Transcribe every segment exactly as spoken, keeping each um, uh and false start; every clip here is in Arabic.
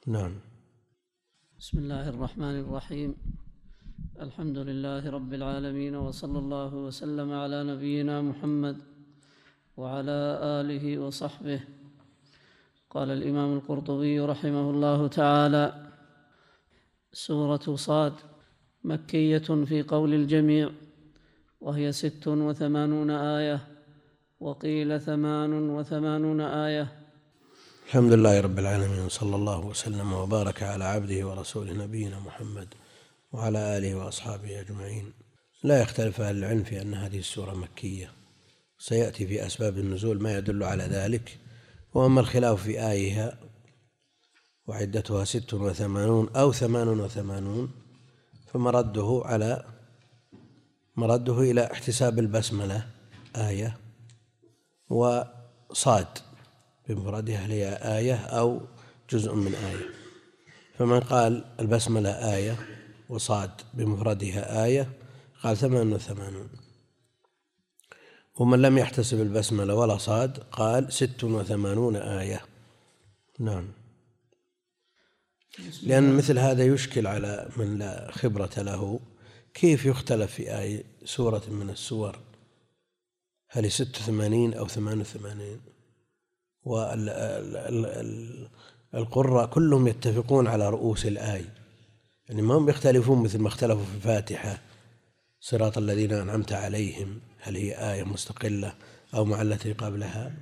نعم. بسم الله الرحمن الرحيم. الحمد لله رب العالمين، وصلى الله وسلم على نبينا محمد وعلى آله وصحبه. قال الإمام القرطبي رحمه الله تعالى: سورة صاد مكية في قول الجميع، وهي ست وثمانون آية، وقيل ثمان وثمانون آية. الحمد لله رب العالمين، صلى الله وسلم وبارك على عبده ورسوله نبينا محمد وعلى آله وأصحابه أجمعين. لا يختلف أهل العلم في أن هذه السورة مكية، سيأتي في أسباب النزول ما يدل على ذلك. وأما الخلاف في آيها وعدتها ست وثمانون أو ثمان وثمانون فمرده على مرده إلى احتساب البسملة آية، وصاد بمفردها هي آية أو جزء من آية. فمن قال البسملة آية وصاد بمفردها آية قال ثمان وثمانون، ومن لم يحتسب البسملة ولا صاد قال ست وثمانون آية. نعم. لأن مثل هذا يشكل على من لا خبرة له، كيف يختلف في آية سورة من السور هل ست وثمانين أو ثمان وثمانين؟ والقراء كلهم يتفقون على رؤوس الآية، يعني ما هم يختلفون مثل ما اختلفوا في الفاتحة صراط الذين أنعمت عليهم هل هي آية مستقلة أو مع التي قبلها.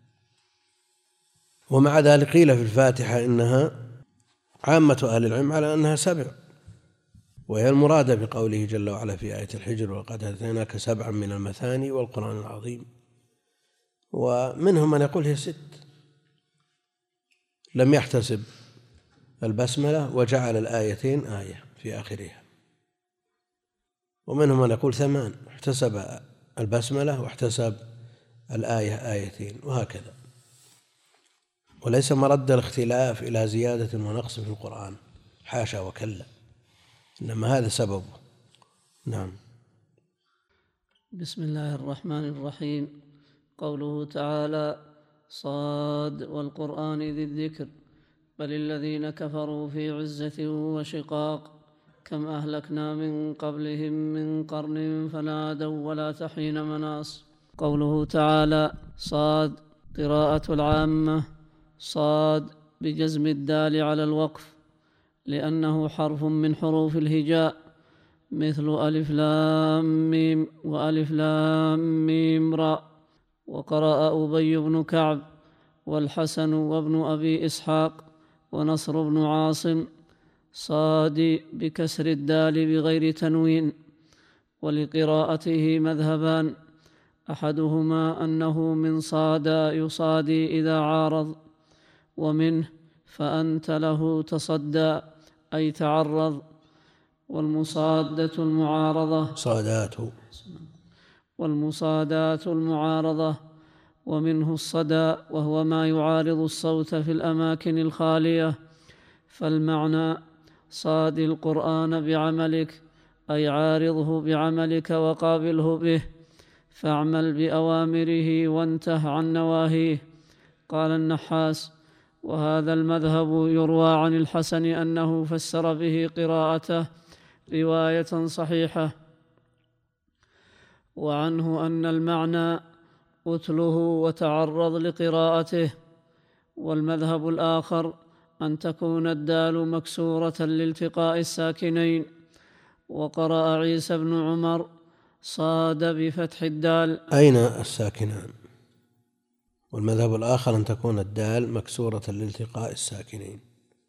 ومع ذلك قيل في الفاتحة إنها عامة أهل العلم على أنها سبع، وهي المرادة بقوله جل وعلا في آية الحجر: وقد آتيناك سبعا من المثاني والقرآن العظيم. ومنهم من يقول هي ست، لم يحتسب البسملة وجعل الآيتين آية في آخرها. ومنهم من يقول ثمان، احتسب البسملة واحتسب الآية آيتين، وهكذا. وليس مرد الاختلاف إلى زيادة ونقص في القرآن، حاشا وكلا، إنما هذا سببه. نعم. بسم الله الرحمن الرحيم. قوله تعالى: صاد والقرآن ذي الذكر بل الذين كفروا في عزة وشقاق كم أهلكنا من قبلهم من قرن فنادوا ولا تحين مناص. قوله تعالى: صاد قراءة العامة صاد بجزم الدال على الوقف، لأنه حرف من حروف الهجاء مثل ألف لام ميم وألف لام ميم راء. وقرأ أبي بن كعب والحسن وابن أبي إسحاق ونصر بن عاصم صاد بكسر الدال بغير تنوين. ولقراءته مذهبان: أحدهما أنه من صاد يصادي إذا عارض، ومنه فأنت له تصدى أي تعرض. والمصادة المعارضة صادات والمصادات المعارضة ومنه الصدى، وهو ما يعارض الصوت في الأماكن الخالية. فالمعنى: صاد القرآن بعملك، أي عارضه بعملك وقابله به، فاعمل بأوامره وانته عن نواهيه. قال النحاس: وهذا المذهب يروى عن الحسن أنه فسر به قراءته رواية صحيحة، وعنه أن المعنى أتله وتعرض لقراءته. والمذهب الآخر أن تكون الدال مكسورة لالتقاء الساكنين. وقرأ عيسى بن عمر صاد بفتح الدال. أين الساكنان؟ والمذهب الآخر أن تكون الدال مكسورة لالتقاء الساكنين.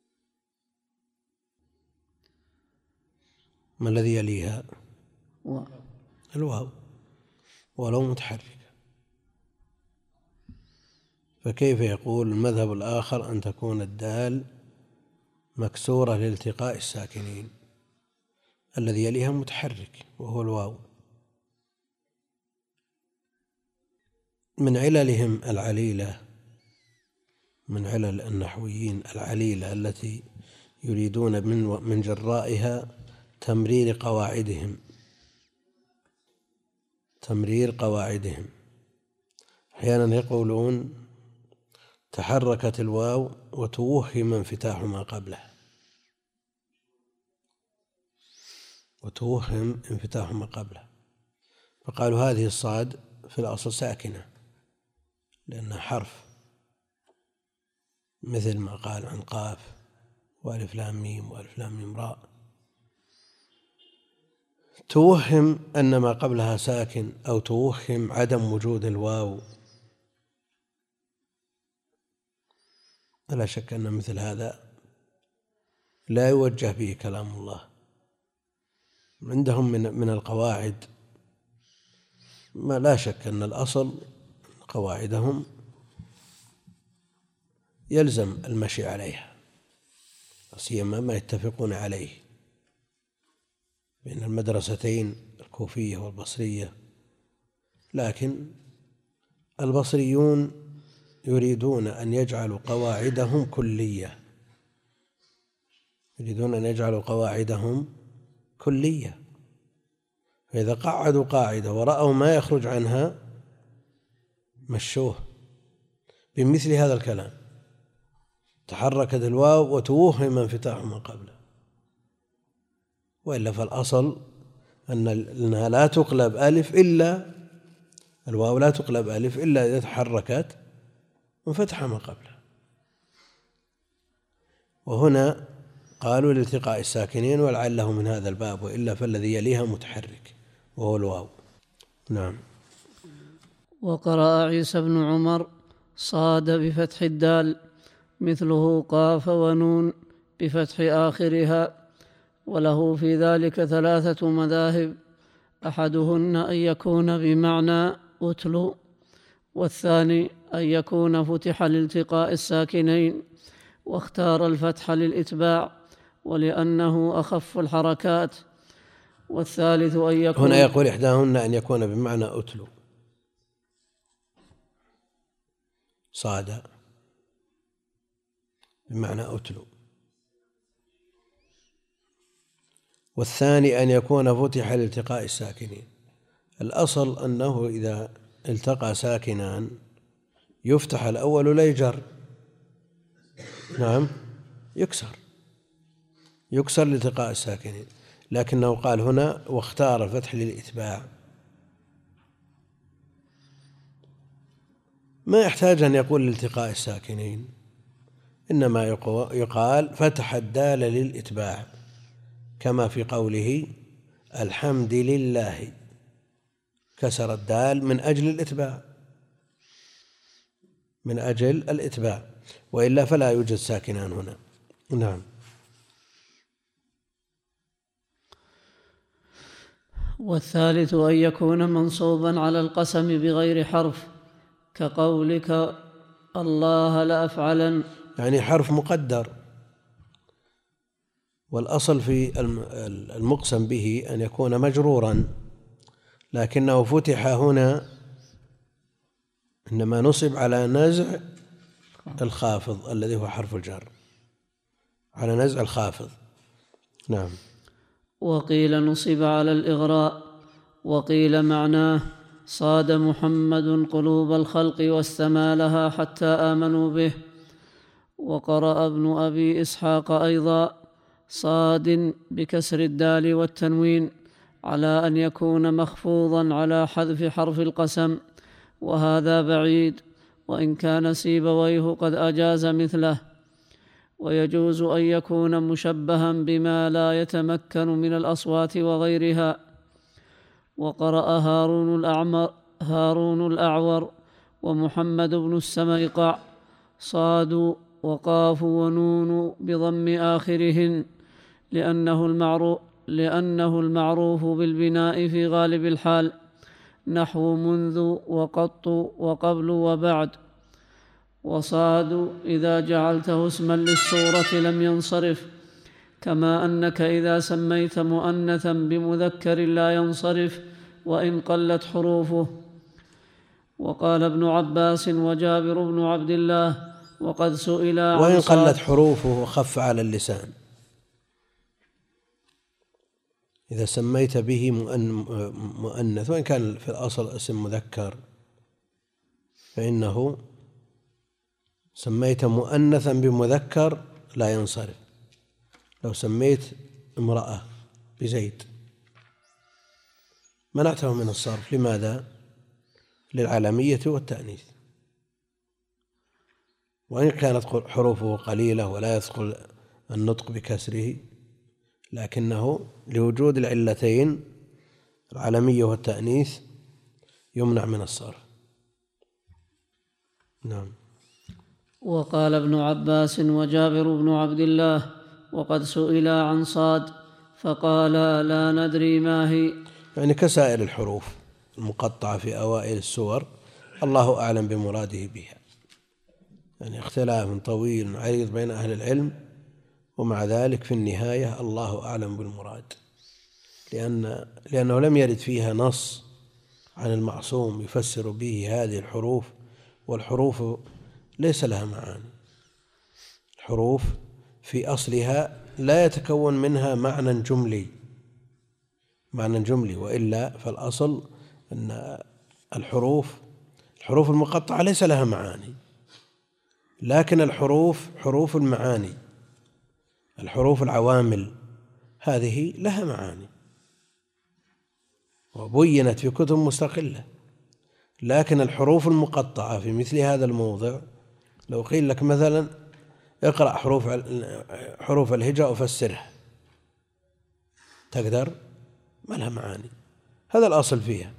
ما الذي يليها؟ و... الواو، ولو متحرك. فكيف يقول المذهب الآخر أن تكون الدال مكسورة لالتقاء الساكنين؟ الذي يليها متحرك وهو الواو. من عللهم العليلة، من علل النحويين العليلة التي يريدون من من جرائها تمرير قواعدهم تمرير قواعدهم أحيانا يقولون تحركت الواو وتوهم انفتاح ما قبله وتوهم انفتاح ما قبله فقالوا هذه الصاد في الأصل ساكنة لأنها حرف، مثل ما قال عن قاف وألف لام ميم وألف لام ميم راء، توهم أن ما قبلها ساكن أو توهم عدم وجود الواو. لا شك أن مثل هذا لا يوجه به كلام الله. عندهم من من القواعد ما لا شك أن الأصل قواعدهم يلزم المشي عليها، سيما ما يتفقون عليه بين المدرستين الكوفية والبصرية. لكن البصريون يريدون أن يجعلوا قواعدهم كلية، يريدون أن يجعلوا قواعدهم كلية، فإذا قعدوا قاعدة ورأوا ما يخرج عنها مشوه بمثل هذا الكلام: تحركت الواو وتوهم انفتاح ما قبله. وإلا فالأصل أنها لا تقلب ألف إلا الواو لا تقلب ألف إلا إذا تحركت وانفتح ما قبله. وهنا قالوا لالتقاء الساكنين ولعله من هذا الباب، وإلا فالذي يليها متحرك وهو الواو. نعم. وقرأ عيسى بن عمر صاد بفتح الدال مثله قاف ونون بفتح آخرها، وله في ذلك ثلاثة مذاهب: أحدهن أن يكون بمعنى أتلو، والثاني أن يكون فتح لالتقاء الساكنين واختار الفتح للإتباع ولأنه أخف الحركات، والثالث أن يكون هنا يقول إحداهن أن يكون بمعنى أتلو صاد بمعنى أتلو، والثاني أن يكون فتح لالتقاء الساكنين. الأصل أنه إذا التقى ساكنان يفتح الأول لا يجر، نعم يكسر يكسر لالتقاء الساكنين، لكنه قال هنا واختار الفتح للإتباع. ما يحتاج أن يقول لالتقاء الساكنين، إنما يقال فتح الدال للإتباع، كما في قوله الحمد لله، كسر الدال من أجل الإتباع من أجل الإتباع وإلا فلا يوجد ساكنان هنا. نعم. والثالث أن يكون منصوبا على القسم بغير حرف، كقولك الله لأفعلن، يعني حرف مقدر. والأصل في المقسم به أن يكون مجرورا، لكنه فتح هنا إنما نصب على نزع الخافض الذي هو حرف الجر، على نزع الخافض. نعم. وقيل نصب على الإغراء، وقيل معناه صاد محمد قلوب الخلق واستمالها حتى آمنوا به. وقرأ ابن أبي إسحاق أيضا صاد بكسر الدال والتنوين على أن يكون مخفوضا على حذف حرف القسم، وهذا بعيد، وإن كان سيبويه قد أجاز مثله. ويجوز أن يكون مشبها بما لا يتمكن من الأصوات وغيرها. وقرأ هارون الأعمر هارون الأعور ومحمد بن السميقع صاد وقاف ونون بضم آخرهن، لأنه المعروف, لأنه المعروف بالبناء في غالب الحال، نحو منذ وقط وقبل وبعد. وصاد إذا جعلته اسما للصورة لم ينصرف، كما أنك إذا سميت مؤنثا بمذكر لا ينصرف وإن قلت حروفه. وقال ابن عباس وجابر بن عبد الله وقد سئل عن وإن قلت حروفه وخف على اللسان، إذا سميت به مؤنث وإن كان في الأصل اسم مذكر فإنه سميت مؤنثا بمذكر لا ينصرف. لو سميت امرأة بزيد منعته من الصرف. لماذا؟ للعالمية والتأنيث، وإن كانت حروفه قليلة ولا يثقل النطق بكسره، لكنه لوجود العلتين العالمية والتأنيث يمنع من الصرف. نعم. وقال ابن عباس وجابر بن عبد الله وقد سئلا عن صاد فقالا لا ندري ما هي، يعني كسائر الحروف المقطعة في أوائل السور الله أعلم بمراده بها، يعني اختلاف طويل عريض بين أهل العلم، ومع ذلك في النهاية الله أعلم بالمراد، لأن لأنه لم يرد فيها نص عن المعصوم يفسر به هذه الحروف، والحروف ليس لها معاني. الحروف في أصلها لا يتكون منها معنى جملي معنى جملي وإلا فالأصل أن الحروف الحروف المقطعة ليس لها معاني، لكن الحروف حروف المعاني، الحروف العوامل هذه لها معاني وبينت في كتب مستقلة. لكن الحروف المقطعة في مثل هذا الموضع لو قيل لك مثلا اقرأ حروف حروف الهجاء وفسرها، تقدر؟ ما لها معاني، هذا الأصل فيها.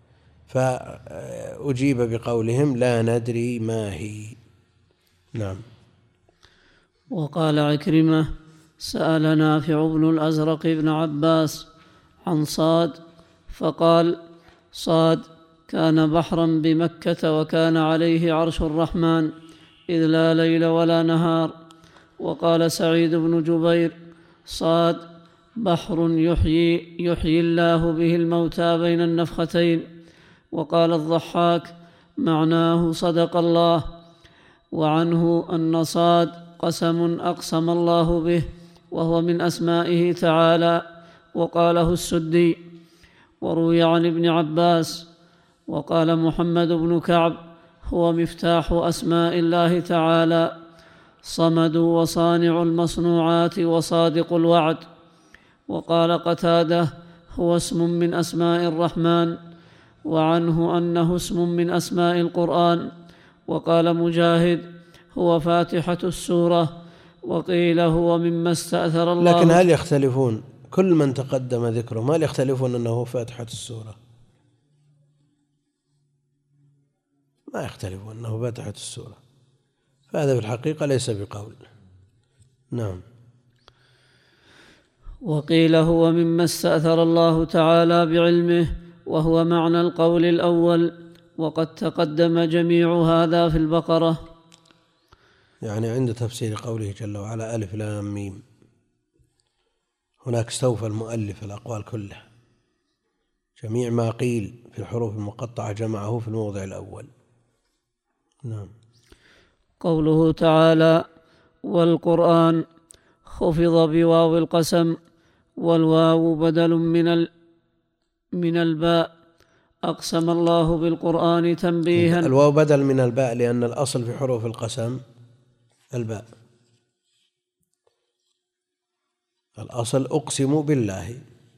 فأجيب بقولهم لا ندري ما هي. نعم. وقال عكرمة سأل نافع بن الأزرق بن عباس عن صاد فقال صاد كان بحرا بمكة وكان عليه عرش الرحمن إذ لا ليل ولا نهار. وقال سعيد بن جبير صاد بحر يحيي, يحيي الله به الموتى بين النفختين. وقال الضحاك معناه صدق الله، وعنه أن صاد قسم أقسم الله به وهو من أسمائه تعالى، وقاله السدي. وروي عن ابن عباس وقال محمد بن كعب هو مفتاح أسماء الله تعالى، صمد وصانع المصنوعات وصادق الوعد. وقال قتادة هو اسم من أسماء الرحمن، وعنه أنه اسم من أسماء القرآن. وقال مجاهد هو فاتحة السورة، وقيل هو مما استأثر الله. لكن هل يختلفون؟ كل من تقدم ذكرهم هل يختلفون أنه فاتحة السورة؟ ما يختلفون أنه فاتحة السورة، فهذا في الحقيقة ليس بقول. نعم. وقيل هو مما استأثر الله تعالى بعلمه، وهو معنى القول الأول، وقد تقدم جميع هذا في البقرة. يعني عند تفسير قوله جل وعلا ألف لام ميم هناك استوفى المؤلف الأقوال كلها، جميع ما قيل في الحروف المقطعة جمعه في الموضع الأول. نعم. قوله تعالى والقرآن خفض بواو القسم، والواو بدل من ال من الباء، أقسم الله بالقرآن تنبيها. الواو بدل من الباء لأن الأصل في حروف القسم الباء، الأصل أقسم بالله،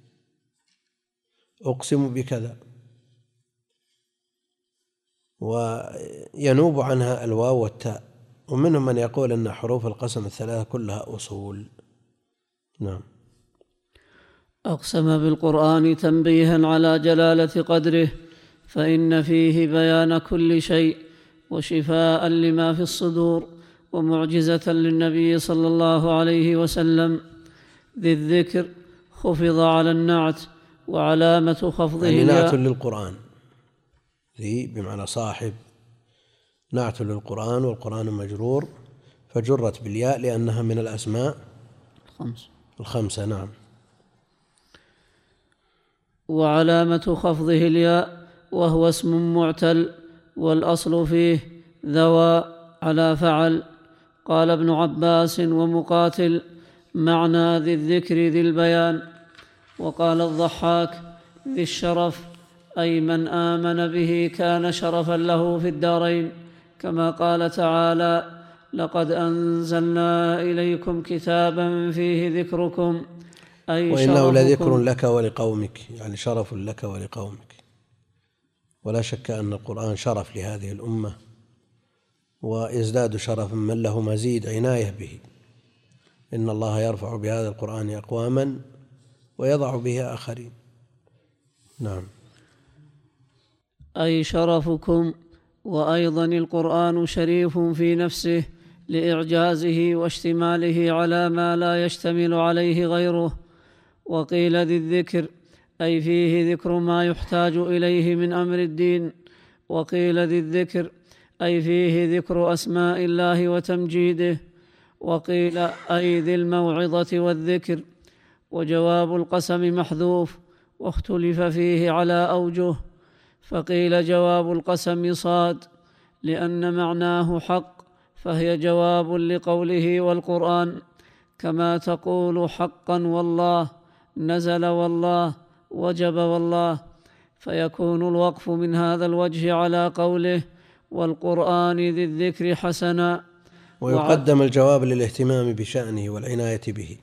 أقسم بكذا، وينوب عنها الواو والتاء. ومنهم من يقول أن حروف القسم الثلاثة كلها أصول. نعم. أقسم بالقرآن تنبيها على جلالة قدره، فإن فيه بيان كل شيء وشفاء لما في الصدور، ومعجزة للنبي صلى الله عليه وسلم. ذي الذكر خفض على النعت، وعلامة خفضه يعني نعت للقرآن، ذي بمعنى صاحب، نعت للقرآن، والقرآن مجرور فجرت بالياء لأنها من الأسماء الخمس الخمسة. نعم. وعلامة خفضه الياء، وهو اسم معتل، والأصل فيه ذوى على فعل. قال ابن عباس ومقاتل معنى ذي الذكر ذي البيان. وقال الضحاك ذي الشرف، أي من آمن به كان شرفا له في الدارين، كما قال تعالى لقد أنزلنا إليكم كتابا فيه ذكركم أي وإنه لذكر لك ولقومك، يعني شرف لك ولقومك. ولا شك أن القرآن شرف لهذه الأمة، ويزداد شرفا من له مزيد عناية به. إن الله يرفع بهذا القرآن أقواما ويضع به آخرين. نعم. أي شرفكم. وأيضا القرآن شريف في نفسه لإعجازه واشتماله على ما لا يشتمل عليه غيره. وقيل ذي الذكر أي فيه ذكر ما يحتاج إليه من أمر الدين. وقيل ذي الذكر أي فيه ذكر أسماء الله وتمجيده. وقيل أي ذي الموعظة والذكر. وجواب القسم محذوف، واختلف فيه على أوجه. فقيل جواب القسم صاد لأن معناه حق، فهي جواب لقوله والقرآن، كما تقول حقا والله، نزل والله، وجب والله. فيكون الوقف من هذا الوجه على قوله والقرآن ذي الذكر حسنا، ويقدم الجواب للاهتمام بشأنه والعناية به.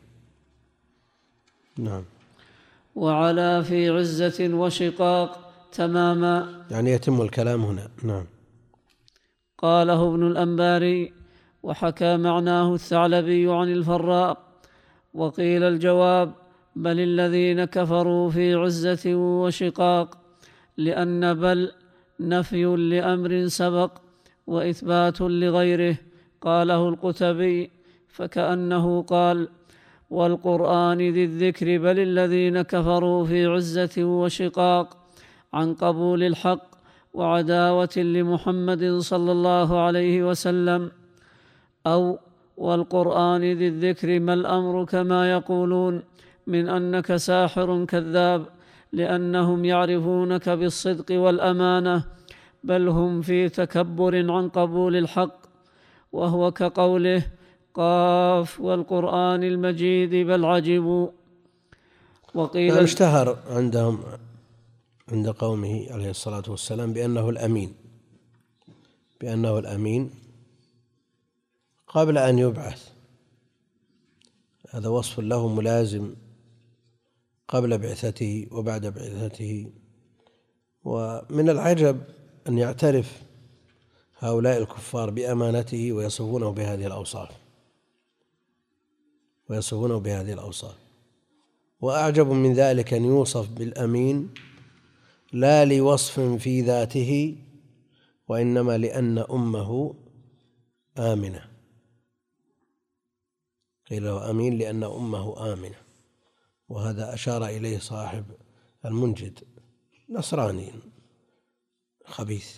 نعم. وعلى في عزة وشقاق تماما، يعني يتم الكلام هنا. نعم. قاله ابن الأنباري، وحكى معناه الثعلبي عن الفراء. وقيل الجواب بل الذين كفروا في عزة وشقاق، لأن بل نفي لأمر سبق وإثبات لغيره. قاله القتبي، فكأنه قال والقرآن ذي الذكر بل الذين كفروا في عزة وشقاق عن قبول الحق وعداوة لمحمد صلى الله عليه وسلم. أو والقرآن ذي الذكر ما الأمر كما يقولون من أنك ساحر كذاب، لأنهم يعرفونك بالصدق والأمانة، بل هم في تكبر عن قبول الحق. وهو كقوله قاف والقرآن المجيد بل عجبوا. وقيل يعني اشتهر عندهم عند قومه عليه الصلاة والسلام بأنه الأمين، بأنه الأمين قبل أن يبعث. هذا وصف له ملازم قبل بعثته وبعد بعثته. ومن العجب أن يعترف هؤلاء الكفار بأمانته ويصفونه بهذه الأوصاف ويصفونه بهذه الأوصاف وأعجب من ذلك أن يوصف بالأمين لا لوصف في ذاته، وإنما لأن أمه آمنة. قيل له أمين لأن أمه آمنة، وهذا أشار إليه صاحب المنجد، نصراني خبيث.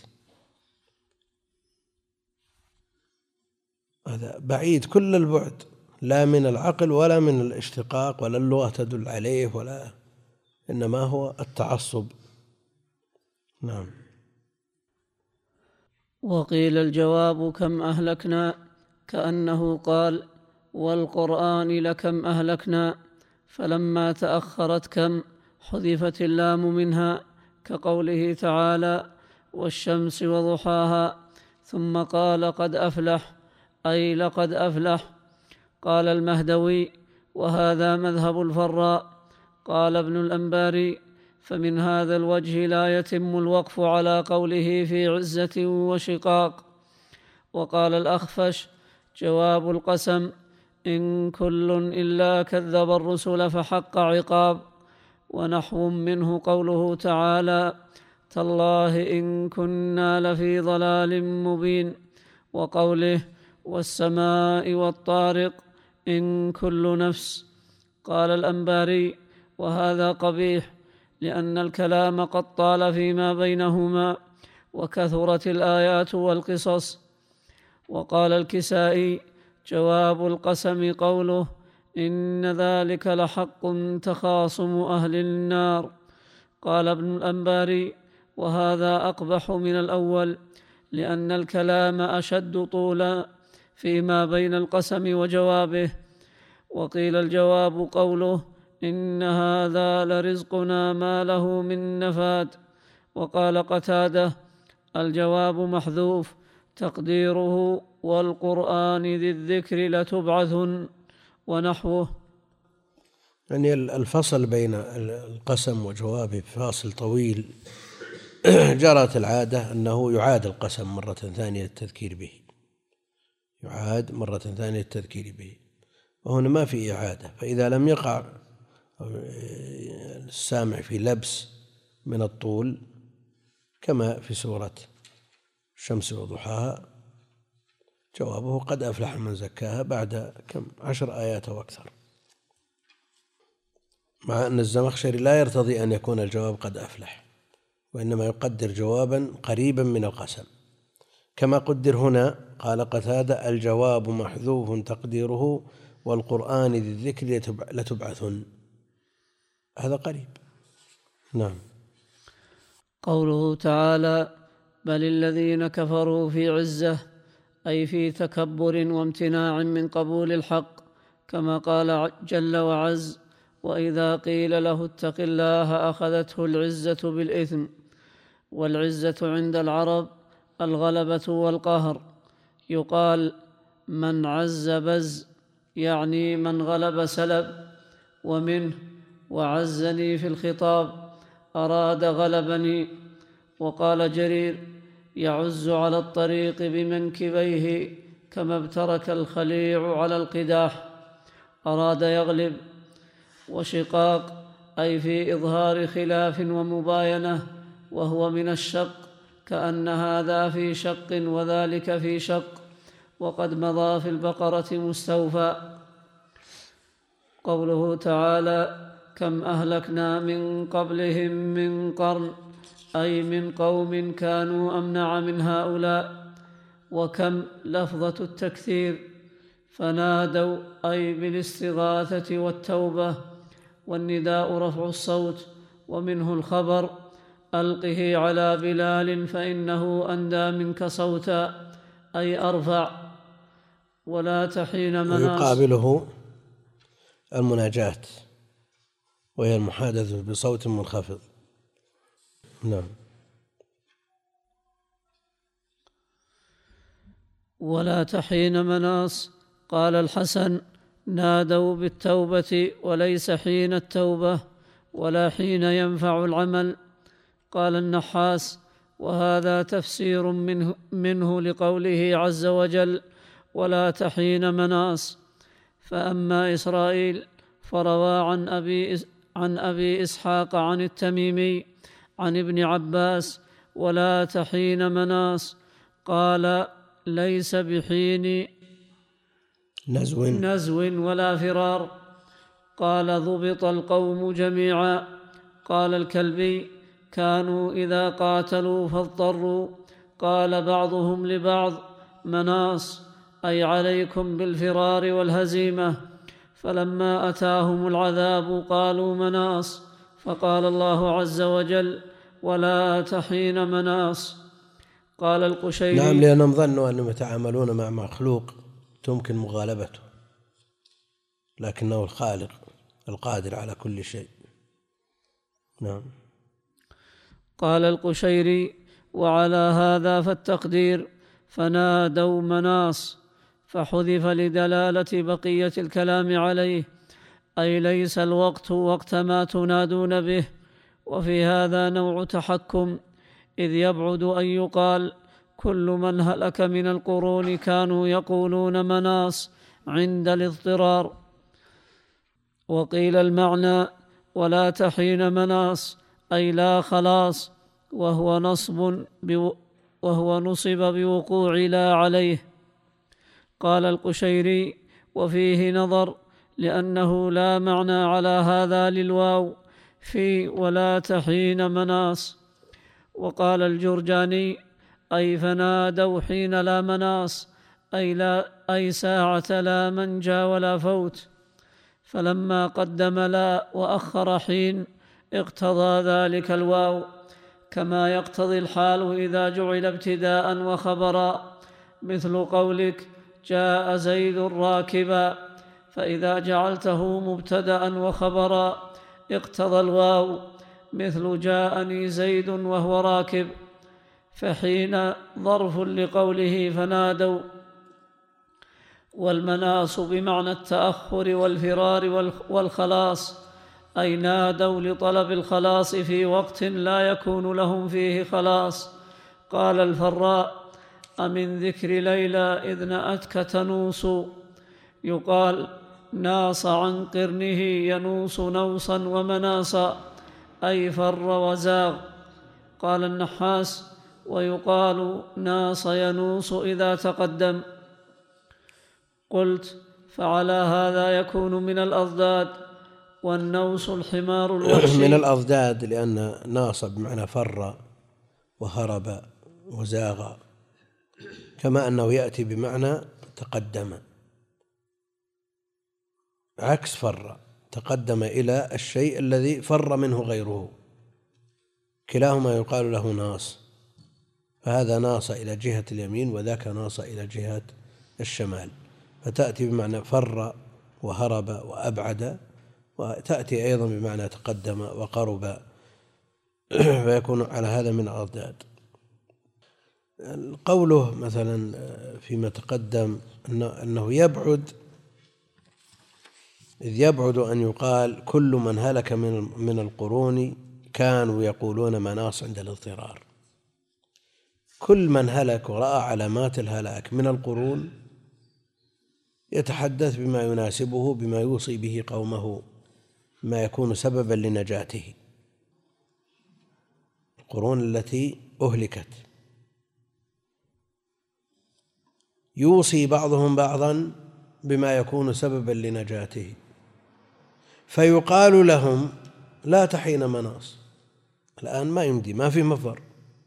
هذا بعيد كل البعد، لا من العقل ولا من الاشتقاق ولا اللغة تدل عليه، ولا إنما هو التعصب. نعم. وقيل الجواب كم أهلكنا، كأنه قال والقرآن لكم أهلكنا، فلما تأخرت كم حذفت اللام منها، كقوله تعالى والشمس وضحاها، ثم قال قد أفلح أي لقد أفلح. قال المهدوي وهذا مذهب الفراء. قال ابن الأنباري فمن هذا الوجه لا يتم الوقف على قوله في عزة وشقاق. وقال الأخفش جواب القسم إن كل إلا كذب الرسل فحق عقاب. ونحو منه قوله تعالى تالله إن كنا لفي ضلال مبين، وقوله والسماء والطارق إن كل نفس. قال الأنباري وهذا قبيح، لأن الكلام قد طال فيما بينهما وكثرت الآيات والقصص. وقال الكسائي جواب القسم قوله إن ذلك لحق تخاصم أهل النار. قال ابن الأنباري وهذا أقبح من الأول، لأن الكلام أشد طولا فيما بين القسم وجوابه. وقيل الجواب قوله إن هذا لرزقنا ما له من نفاد. وقال قتادة الجواب محذوف تقديره والقرآن ذي الذكر لتبعثن ونحوه. يعني الفصل بين القسم وجوابه فاصل طويل. جرت العادة أنه يعاد القسم مرة ثانية للتذكير به، يعاد مرة ثانية للتذكير به، وهنا ما في إعادة. فإذا لم يقع السامع في لبس من الطول كما في سورة الشمس وضحاها، جوابه قد أفلح من زكاها بعد كم عشر آيات وأكثر، مع أن الزمخشري لا يرتضي أن يكون الجواب قد أفلح، وإنما يقدر جوابا قريبا من القسم كما قدر هنا. قال قتادة: الجواب محذوف تقديره والقرآن ذي الذكر لتبعثن. هذا قريب. نعم. قوله تعالى: بل الذين كفروا في عزة، أي في تكبر وامتناع من قبول الحق، كما قال جل وعز: وإذا قيل له اتق الله أخذته العزة بالإثم. والعزة عند العرب الغلبة والقهر، يقال من عز بز، يعني من غلب سلب. ومنه وعزني في الخطاب، أراد غلبني. وقال جرير: يعز على الطريق بمنكبيه كما ابترك الخليع على القداح، أراد يغلب. وشقاق، أي في إظهار خلاف ومباينة، وهو من الشق، كأن هذا في شق وذلك في شق، وقد مضى في البقرة مستوفى. قوله تعالى: كم أهلكنا من قبلهم من قرن، أي من قوم كانوا أمنع من هؤلاء. وكم لفظة التكثير، فنادوا أي بالاستغاثة والتوبة. والنداء رفع الصوت. ومنه الخبر: ألقه على بلال فإنه أندى منك صوتا، أي أرفع. ولا تحين مناص. ويقابله المناجاة، وهي المحادثة بصوت منخفض. نعم. ولا تحين مناص. قال الحسن: نادوا بالتوبة وليس حين التوبة، ولا حين ينفع العمل. قال النحاس: وهذا تفسير منه, منه لقوله عز وجل: ولا تحين مناص. فأما إسرائيل فروى عن أبي, عن أبي إسحاق عن التميمي عن ابن عباس: ولا تحين مناص. قال: ليس بحين نزو, نزو ولا فرار. قال: ضبط القوم جميعا. قال الكلبي: كانوا إذا قاتلوا فاضطروا. قال بعضهم لبعض: مناص، أي عليكم بالفرار والهزيمة. فلما أتاهم العذاب قالوا مناص، فقال الله عز وجل: ولا تحين مناص. قال القشيري: نعم، لأنهم ظنوا أنهم يتعاملون مع مخلوق تمكن مغالبته، لكنه الخالق القادر على كل شيء. نعم. قال القشيري: وعلى هذا فالتقدير فنادوا مناص، فحذف لدلالة بقية الكلام عليه، أي ليس الوقت وقت ما تنادون به. وفي هذا نوع تحكم، إذ يبعد أن يقال كل من هلك من القرون كانوا يقولون مناص عند الاضطرار. وقيل المعنى: ولا تحين مناص، أي لا خلاص، وهو نصب بو وهو نصب بوقوع لا عليه. قال القشيري: وفيه نظر، لأنه لا معنى على هذا للواو في ولا تحين مناص. وقال الجرجاني: أي فنادوا حين لا مناص، أي, لا أي ساعة لا منجى ولا فوت. فلما قدم لا وأخر حين اقتضى ذلك الواو، كما يقتضي الحال إذا جعل ابتداء وخبرا، مثل قولك: جاء زيد راكبا، فإذا جعلته مبتدأ وخبرا اقتضى الواو، مثل جاءني زيد وهو راكب. فحين ظرف لقوله فنادوا، والمناص بمعنى التأخر والفرار والخلاص، أي نادوا لطلب الخلاص في وقت لا يكون لهم فيه خلاص. قال الفراء: أمن ذكر ليلى إذ نأتك تنوص، يقال ناص عن قرنه ينوص نوصا ومناصا، أي فر وزاغ. قال النحاس: ويقال ناص ينوص إذا تقدم. قلت: فعلى هذا يكون من الأضداد، والنوص الحمار الوحشي. من الأضداد لأن ناص بمعنى فر وهرب وزاغ، كما أنه يأتي بمعنى تقدم، عكس فر، تقدم إلى الشيء الذي فر منه غيره، كلاهما يقال له ناص، فهذا ناص إلى جهة اليمين وذاك ناص إلى جهة الشمال، فتأتي بمعنى فر وهرب وأبعد، وتأتي أيضا بمعنى تقدم وقرب، فيكون على هذا من الأضداد. قوله مثلا فيما تقدم أنه يبعد، إذ يبعد أن يقال كل من هلك من القرون كانوا يقولون مناص عند الاضطرار. كل من هلك ورأى علامات الهلاك من القرون يتحدث بما يناسبه، بما يوصي به قومه، ما يكون سببا لنجاته. القرون التي أهلكت يوصي بعضهم بعضا بما يكون سببا لنجاته، فيقال لهم لا تحين مناص. الآن ما يمدي، ما في مفر،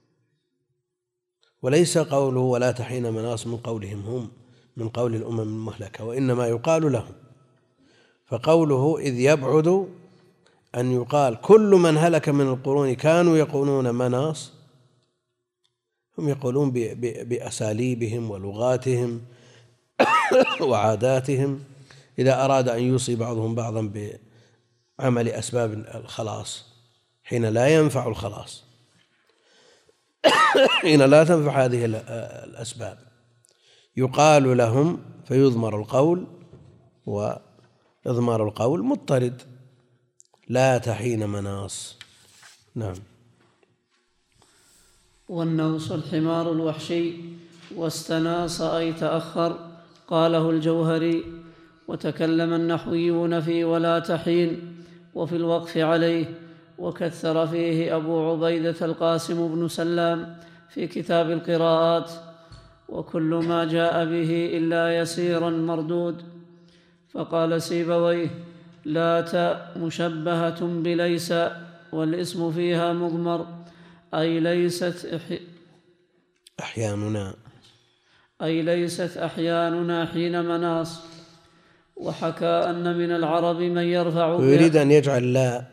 وليس قوله ولا تحين مناص من قولهم هم، من قول الأمم المهلكة، وإنما يقال لهم. فقوله إذ يبعد أن يقال كل من هلك من القرون كانوا يقولون مناص، هم يقولون بأساليبهم ولغاتهم وعاداتهم إذا أراد أن يوصي بعضهم بعضا بعمل أسباب الخلاص حين لا ينفع الخلاص، حين لا تنفع هذه الأسباب، يقال لهم فيضمر القول، وإضمار القول مضطرد، لا تحين مناص. نعم. والنوص الحمار الوحشي، واستناص أي تأخر. قاله الجوهري. وتكلم النحويون في ولا تحين وفي الوقف عليه، وكثر فيه أبو عبيدة القاسم بن سلام في كتاب القراءات، وكل ما جاء به إلا يسيرا مردود. فقال سيبويه: لا تاء مشبهة بليس، والاسم فيها مضمر، أي ليست إح... أحياننا أي ليست أحياننا حين مناص. وحكى أن من العرب من يرفع، ويريد أن يجعل لا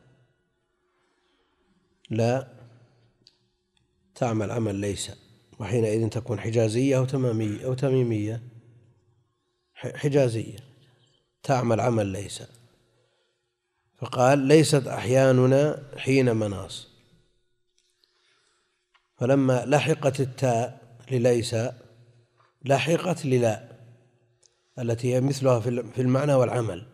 لا تعمل عمل ليس، وحينئذ تكون حجازية أو تمامية أو تميمية. حجازية تعمل عمل ليس، فقال ليست أحياننا حين مناص، فلما لحقت التاء لليس لحقت للا التي هي مثلها في المعنى والعمل.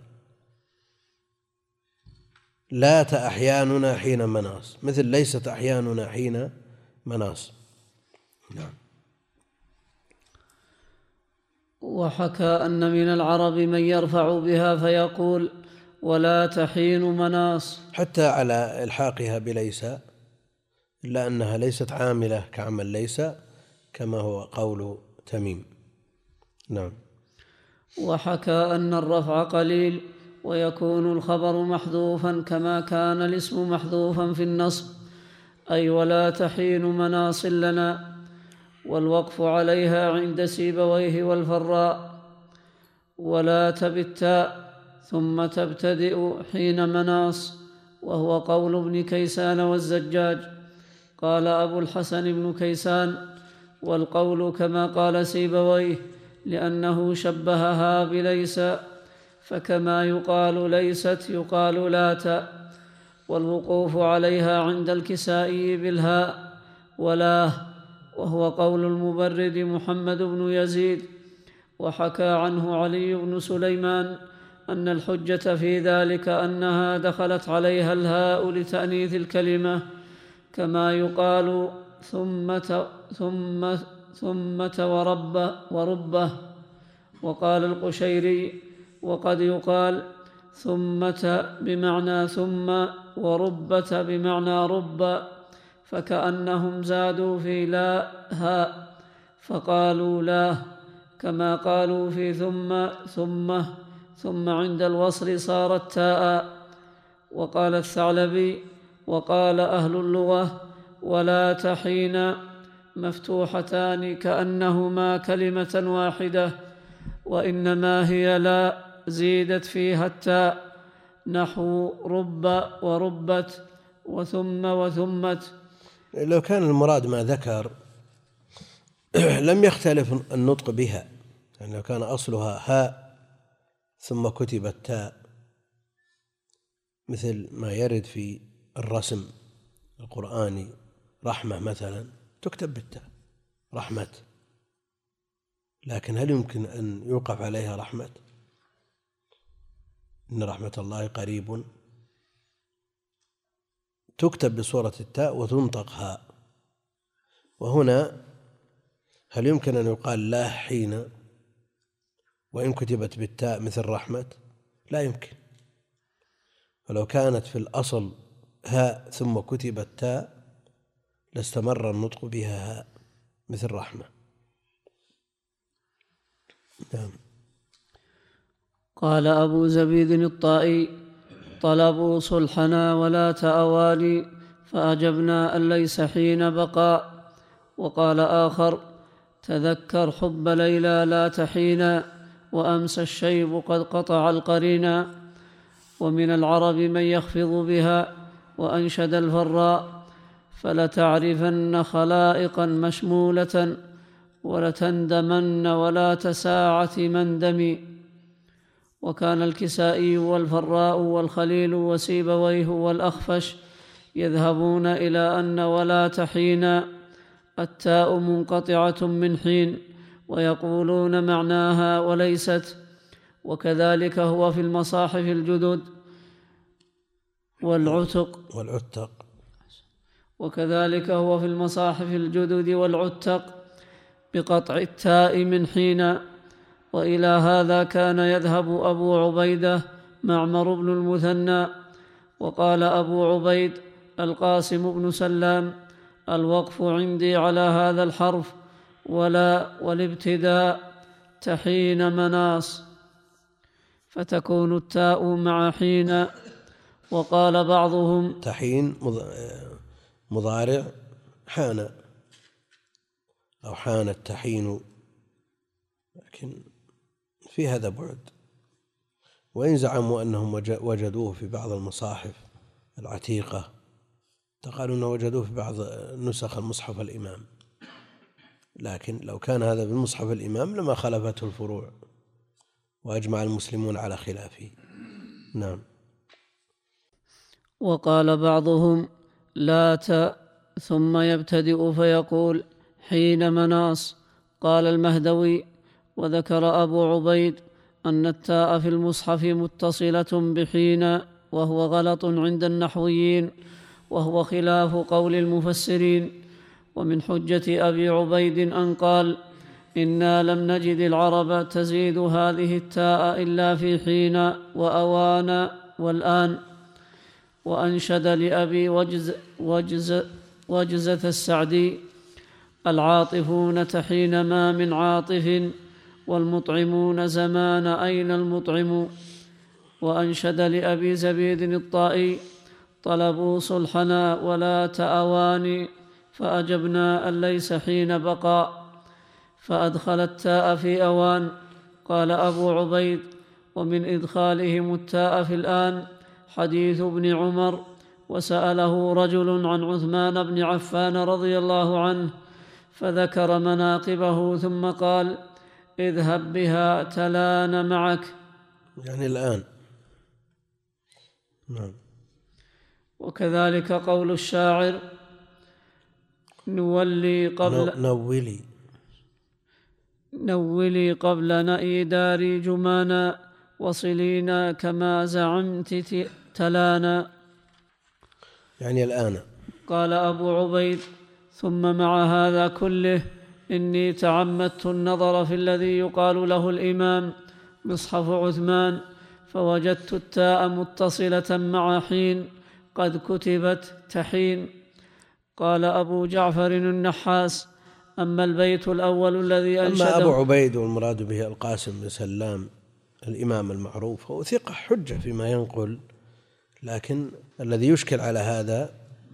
لات أحياننا حين مناص، مثل ليست أحياننا حين مناص. نعم. وحكى أن من العرب من يرفع بها فيقول ولا تحين مناص، حتى على إلحاقها بليس، إلا أنها ليست عاملة كعمل ليس، كما هو قول تميم. نعم. وحكى أن الرفع قليل ويكون الخبر محذوفا كما كان الاسم محذوفا في النصب، أي ولا تحين مناص لنا. والوقف عليها عند سيبويه والفراء، ولا تبتاء ثم تبتدئ حين مناص، وهو قول ابن كيسان والزجاج. قال أبو الحسن بن كيسان: والقول كما قال سيبويه، لأنه شبهها بليس، فكما يقال ليست يقال لات. والوقوف عليها عند الكسائي بالهاء ولاه، وهو قول المبرد محمد بن يزيد. وحكى عنه علي بن سليمان أن الحجة في ذلك أنها دخلت عليها الهاء لتأنيث الكلمة، كما يقال ثمة ثم ثمة ورب وربة. وقال القشيري: وقد يقال ثمة بمعنى ثم وربة بمعنى رب، فكأنهم زادوا في لا هاء فقالوا لا، كما قالوا في ثم ثمة، ثم عند الوصل صارت تاء. وقال الثعلبي: وقال أهل اللغة: ولا تحين مفتوحتان كأنهما كلمة واحدة، وإنما هي لا زيدت فيها التاء، نحو رب وربت وثم وثمت. لو كان المراد ما ذكر لم يختلف النطق بها، يعني لو كان أصلها هاء ثم كتبت تاء، مثل ما يرد في الرسم القرآني رحمة مثلا تكتب بالتاء رحمة، لكن هل يمكن أن يوقف عليها رحمة؟ إن رحمة الله قريب، تكتب بصورة التاء وتنطق هاء. وهنا هل يمكن أن يقال لا حين وإن كتبت بالتاء مثل رحمة؟ لا يمكن. ولو كانت في الأصل هاء ثم كتبت تاء لاستمر النطق بها هاء مثل رحمة. نعم. قال أبو زبيد الطائي: طلبوا صلحنا ولا تأوالي، فأجبنا أن ليس حين بقاء. وقال آخر: تذكر حب ليلى لا تحينا، وأمس الشيب قد قطع القرينا. ومن العرب من يخفض بها، وأنشد الفراء: فلتعرفن خلائقا مشمولة، ولتندمن ولا تساعة مندم. وكان الكسائي والفراء والخليل وسيبويه والأخفش يذهبون إلى أن ولا تحين التاء منقطعة من حين، ويقولون معناها وليست. وكذلك هو في المصاحف الجدد والعتق والعتق وكذلك هو في المصاحف الجدد والعتق بقطع التاء من حين. وإلى هذا كان يذهب أبو عبيدة معمر بن المثنى. وقال أبو عبيد القاسم بن سلام: الوقف عندي على هذا الحرف ولا والابتداء تحين مناص، فتكون التاء مع حين. وقال بعضهم تحين مضارع حان أو حان التحين، لكن في هذا بعد. وإن زعموا أنهم وجدوه في بعض المصاحف العتيقة، قالوا أنه وجدوه في بعض نسخ المصحف الإمام، لكن لو كان هذا في المصحف الإمام لما خالفته الفروع وأجمع المسلمون على خلافه. نعم. وقال بعضهم لا تاء ثم يبتدئ فيقول حين مناص. قال المهدوي: وذكر أبو عبيد أن التاء في المصحف متصلة بحين، وهو غلط عند النحويين، وهو خلاف قول المفسرين. ومن حجة أبي عبيد أن قال: إنا لم نجد العرب تزيد هذه التاء إلا في حين وأوان والآن. وأنشد لأبي وجز وجز وجزة السعدي: العاطفون تحين ما من عاطف، والمطعمون زمان أين المطعم. وأنشد لأبي زبيد الطائي: طلبوا صلحنا ولا تأواني، فأجبنا أن ليس حين بقاء، فأدخل التاء في أوان. قال أبو عبيد: ومن إدخالهم التاء في الآن حديث ابن عمر، وسأله رجل عن عثمان بن عفان رضي الله عنه فذكر مناقبه ثم قال: اذهب بها تلان معك، يعني الآن. نعم. وكذلك قول الشاعر: نولي قبل نولي نولي قبل نأي داري جمانا وصلينا كما زعمت تلانا. يعني الآن. قال أبو عبيد: ثم مع هذا كله إني تعمدت النظر في الذي يقال له الإمام مصحف عثمان، فوجدت التاء متصلة مع حين قد كتبت تحين. قال أبو جعفر النحاس: أما البيت الأول الذي أنشده. أما أبو عبيد والمراد به القاسم بن سلام الإمام المعروف، هو ثقة حجة فيما ينقل، لكن الذي يشكل على هذا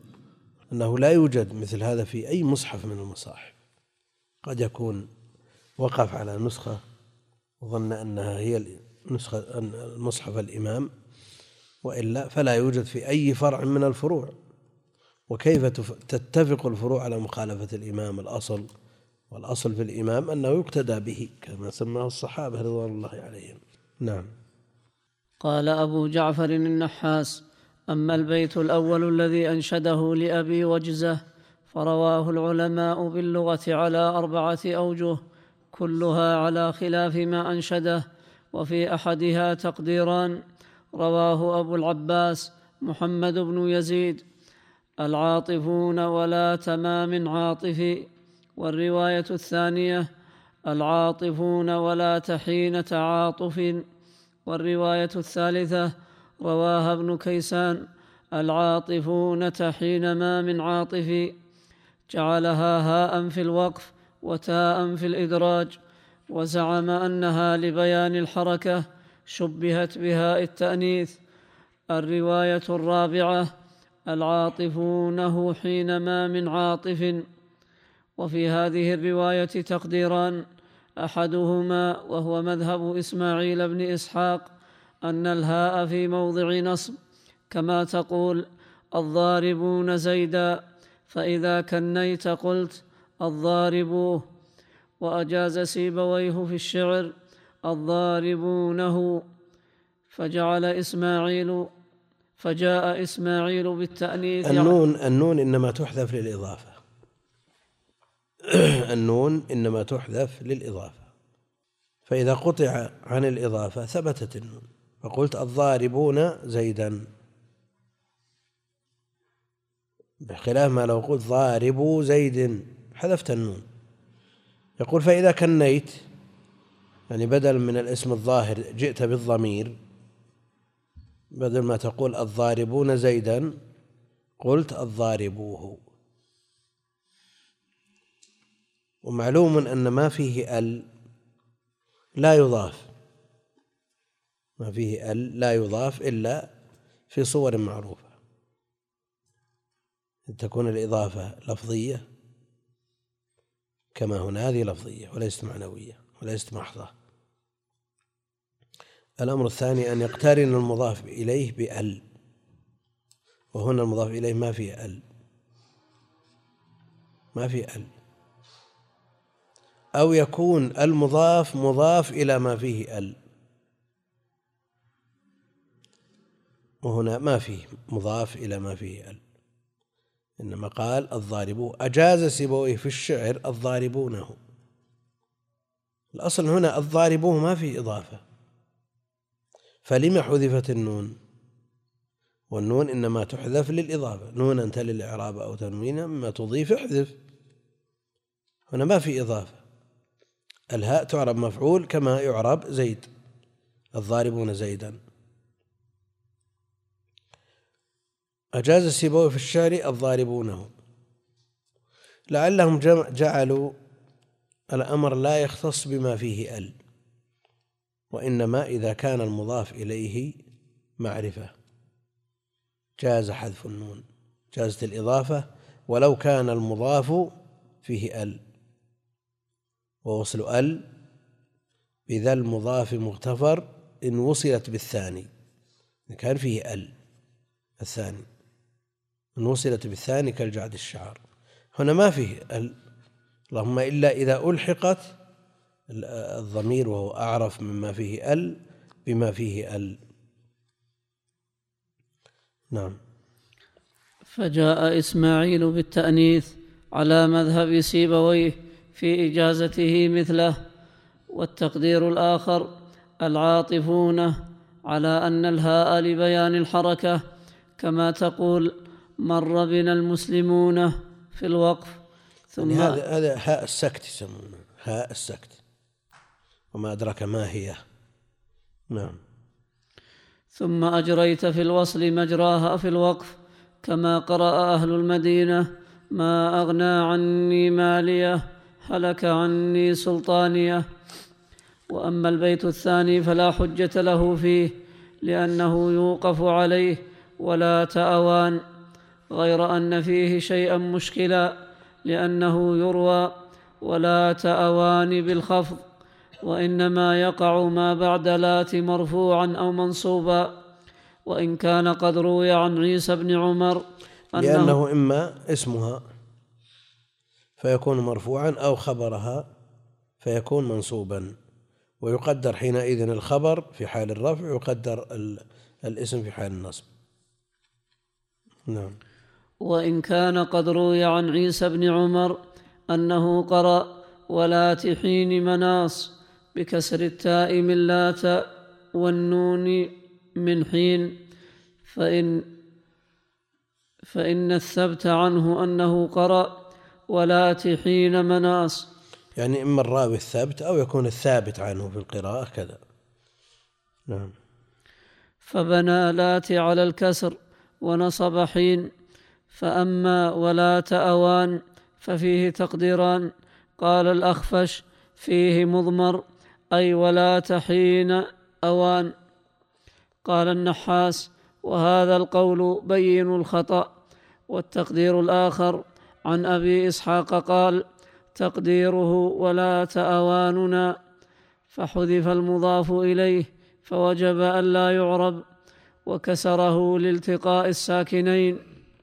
أنه لا يوجد مثل هذا في أي مصحف من المصاحف. قد يكون وقف على نسخة وظن أنها هي نسخة المصحف الإمام، وإلا فلا يوجد في أي فرع من الفروع. وكيف تتفق الفروع على مخالفة الإمام الأصل؟ والأصل في الإمام أنه يقتدى به كما سماه الصحابة رضوان الله عليهم. نعم. قال أبو جعفر النحاس: أما البيت الأول الذي أنشده لأبي وجزة فرواه العلماء باللغة على أربعة أوجه كلها على خلاف ما أنشده، وفي أحدها تقديران. رواه أبو العباس محمد بن يزيد: العاطفون ولا تمام عاطف. والرواية الثانية: العاطفون ولا تحين تعاطف. والرواية الثالثة رواها ابن كيسان: العاطفون تحين ما من عاطف. جعلها هاء في الوقف وتاء في الإدراج، وزعم أنها لبيان الحركة شبهت بهاء التأنيث. الرواية الرابعة: العاطفونه حينما من عاطف. وفي هذه الرواية تقديران: أحدهما وهو مذهب إسماعيل بن إسحاق أن الهاء في موضع نصب، كما تقول الضاربون زيدا، فإذا كنيت قلت الضاربوه. وأجاز سيبويه في الشعر الضاربونه، فجعل إسماعيل فجاء إسماعيل بالتأنيث. النون النون إنما تحذف للإضافة. النون إنما تحذف للإضافة، فإذا قطع عن الإضافة ثبتت النون، فقلت الضاربون زيدا، بخلاف ما لو قلت ضاربوا زيد حذفت النون. يقول فإذا كنيت، يعني بدل من الاسم الظاهر جئت بالضمير، بدل ما تقول الضاربون زيدا قلت الضاربوه. ومعلوم أن ما فيه ال لا يضاف، ما فيه ال لا يضاف إلا في صور معروفة، تكون الإضافة لفظية كما هنا، هذه لفظية وليست معنوية وليست محضة. الأمر الثاني أن يقترن المضاف إليه بأل، وهنا المضاف إليه ما فيه ال، ما فيه ال. أو يكون المضاف مضاف إلى ما فيه ال، وهنا ما فيه مضاف إلى ما فيه ال، إنما قال الضاربون. أجاز سيبويه في الشعر الضاربونه. الأصل هنا الضاربوه ما فيه إضافة، فلما حذفت النون؟ والنون إنما تحذف للإضافة، نون أنت للإعراب أو تنوين مما تضيف احذف. هنا ما في إضافة، الهاء تعرب مفعول كما يعرب زيد، الضاربون زيدا. أجاز السيبوي في الشعر الضاربونه، لعلهم جعلوا الأمر لا يختص بما فيه ال، وإنما إذا كان المضاف إليه معرفة جاز حذف النون، جازت الإضافة ولو كان المضاف فيه ال، ووصل ال بذا المضاف مغتفر إن وصلت بالثاني، إن كان فيه ال الثاني إن وصلت بالثاني كالجعد الشعر. هنا ما فيه ال، اللهم إلا إذا ألحقت الضمير وهو أعرف مما فيه ال بما فيه ال. نعم. فجاء إسماعيل بالتأنيث على مذهب سيبويه في إجازته مثله، والتقدير الآخر العاطفون على أن الهاء لبيان الحركة، كما تقول مر بنا المسلمون في الوقف. ثم يعني هذا هذا هاء السكت يسمونه هاء السكت، وما أدرك ما هي. نعم. ثم أجريت في الوصل مجراها في الوقف، كما قرأ أهل المدينة ما أغنى عني مالية هلك عني سلطانية. وأما البيت الثاني فلا حجة له فيه، لأنه يوقف عليه ولا تأوان، غير أن فيه شيئا مشكلا، لأنه يروى ولا تأوان بالخفض، وإنما يقع ما بعد لات مرفوعا أو منصوبا. وإن كان قد روي عن عيسى بن عمر أنه لأنه إما اسمها فيكون مرفوعا أو خبرها فيكون منصوبا، ويقدر حينئذ الخبر في حال الرفع، ويقدر الاسم في حال النصب. نعم. وإن كان قد روي عن عيسى بن عمر أنه قرأ ولات حين مناص بكسر التاء من لات والنون من حين، فإن فإن الثبت عنه أنه قرأ ولات حين مناص، يعني إما الراوي الثابت أو يكون الثابت عنه في القراءة كذا. نعم. فبنى لات على الكسر ونصب حين. فأما ولات أوان ففيه تقديران، قال الأخفش فيه مضمر أي ولات حين أوان. قال النحاس وهذا القول بين الخطأ. والتقدير الآخر عن أبي إسحاق قال تقديره ولا تأواننا، فحذف المضاف إليه فوجب ألا يعرب، وكسره لالتقاء الساكنين.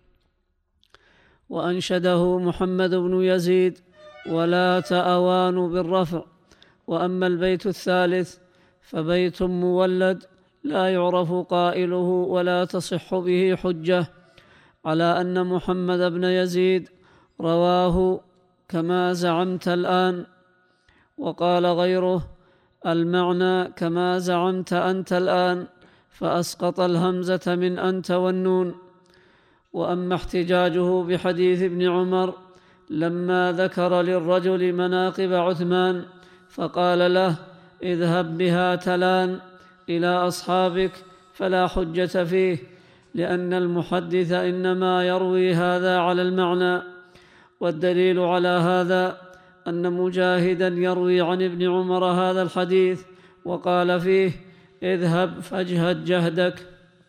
وأنشده محمد بن يزيد ولا تأوان بالرفع. وأما البيت الثالث فبيت مولد لا يعرف قائله ولا تصح به حجة، على أن محمد بن يزيد رواه كما زعمت الآن. وقال غيره المعنى كما زعمت أنت الآن، فأسقط الهمزة من أنت والنون. وأما احتجاجه بحديث ابن عمر لما ذكر للرجل مناقب عثمان فقال له اذهب بها تلان إلى أصحابك، فلا حجة فيه، لأن المحدث إنما يروي هذا على المعنى. والدليل على هذا أن مجاهدا يروي عن ابن عمر هذا الحديث وقال فيه اذهب فاجهد جهدك،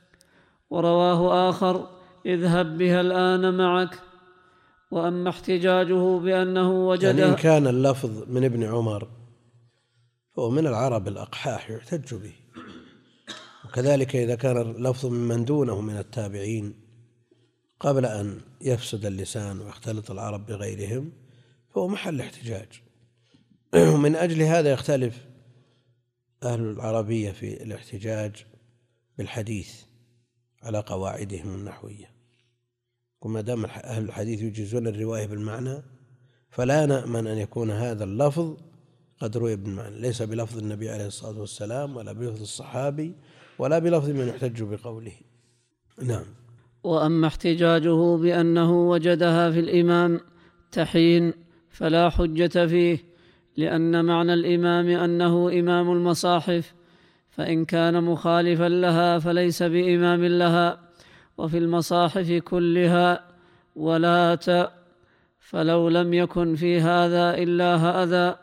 ورواه آخر اذهب بها الآن معك. وأما احتجاجه بأنه وجد يعني إن كان اللفظ من ابن عمر فهو من العرب الأقحاح يحتج به، وكذلك إذا كان اللفظ ممن دونه من التابعين قبل أن يفسد اللسان ويختلط العرب بغيرهم فهو محل احتجاج. ومن أجل هذا يختلف أهل العربية في الاحتجاج بالحديث على قواعدهم النحوية، وما دام أهل الحديث يجيزون الرواية بالمعنى فلا نأمن أن يكون هذا اللفظ قد روي بالمعنى، ليس بلفظ النبي عليه الصلاة والسلام ولا بلفظ الصحابي ولا بلفظ من يحتج بقوله. نعم. وأما احتجاجه بأنه وجدها في الإمام تحين فلا حجة فيه، لأن معنى الإمام أنه إمام المصاحف، فإن كان مخالفا لها فليس بإمام لها. وفي المصاحف كلها ولات، فلو لم يكن في هذا إلا هذا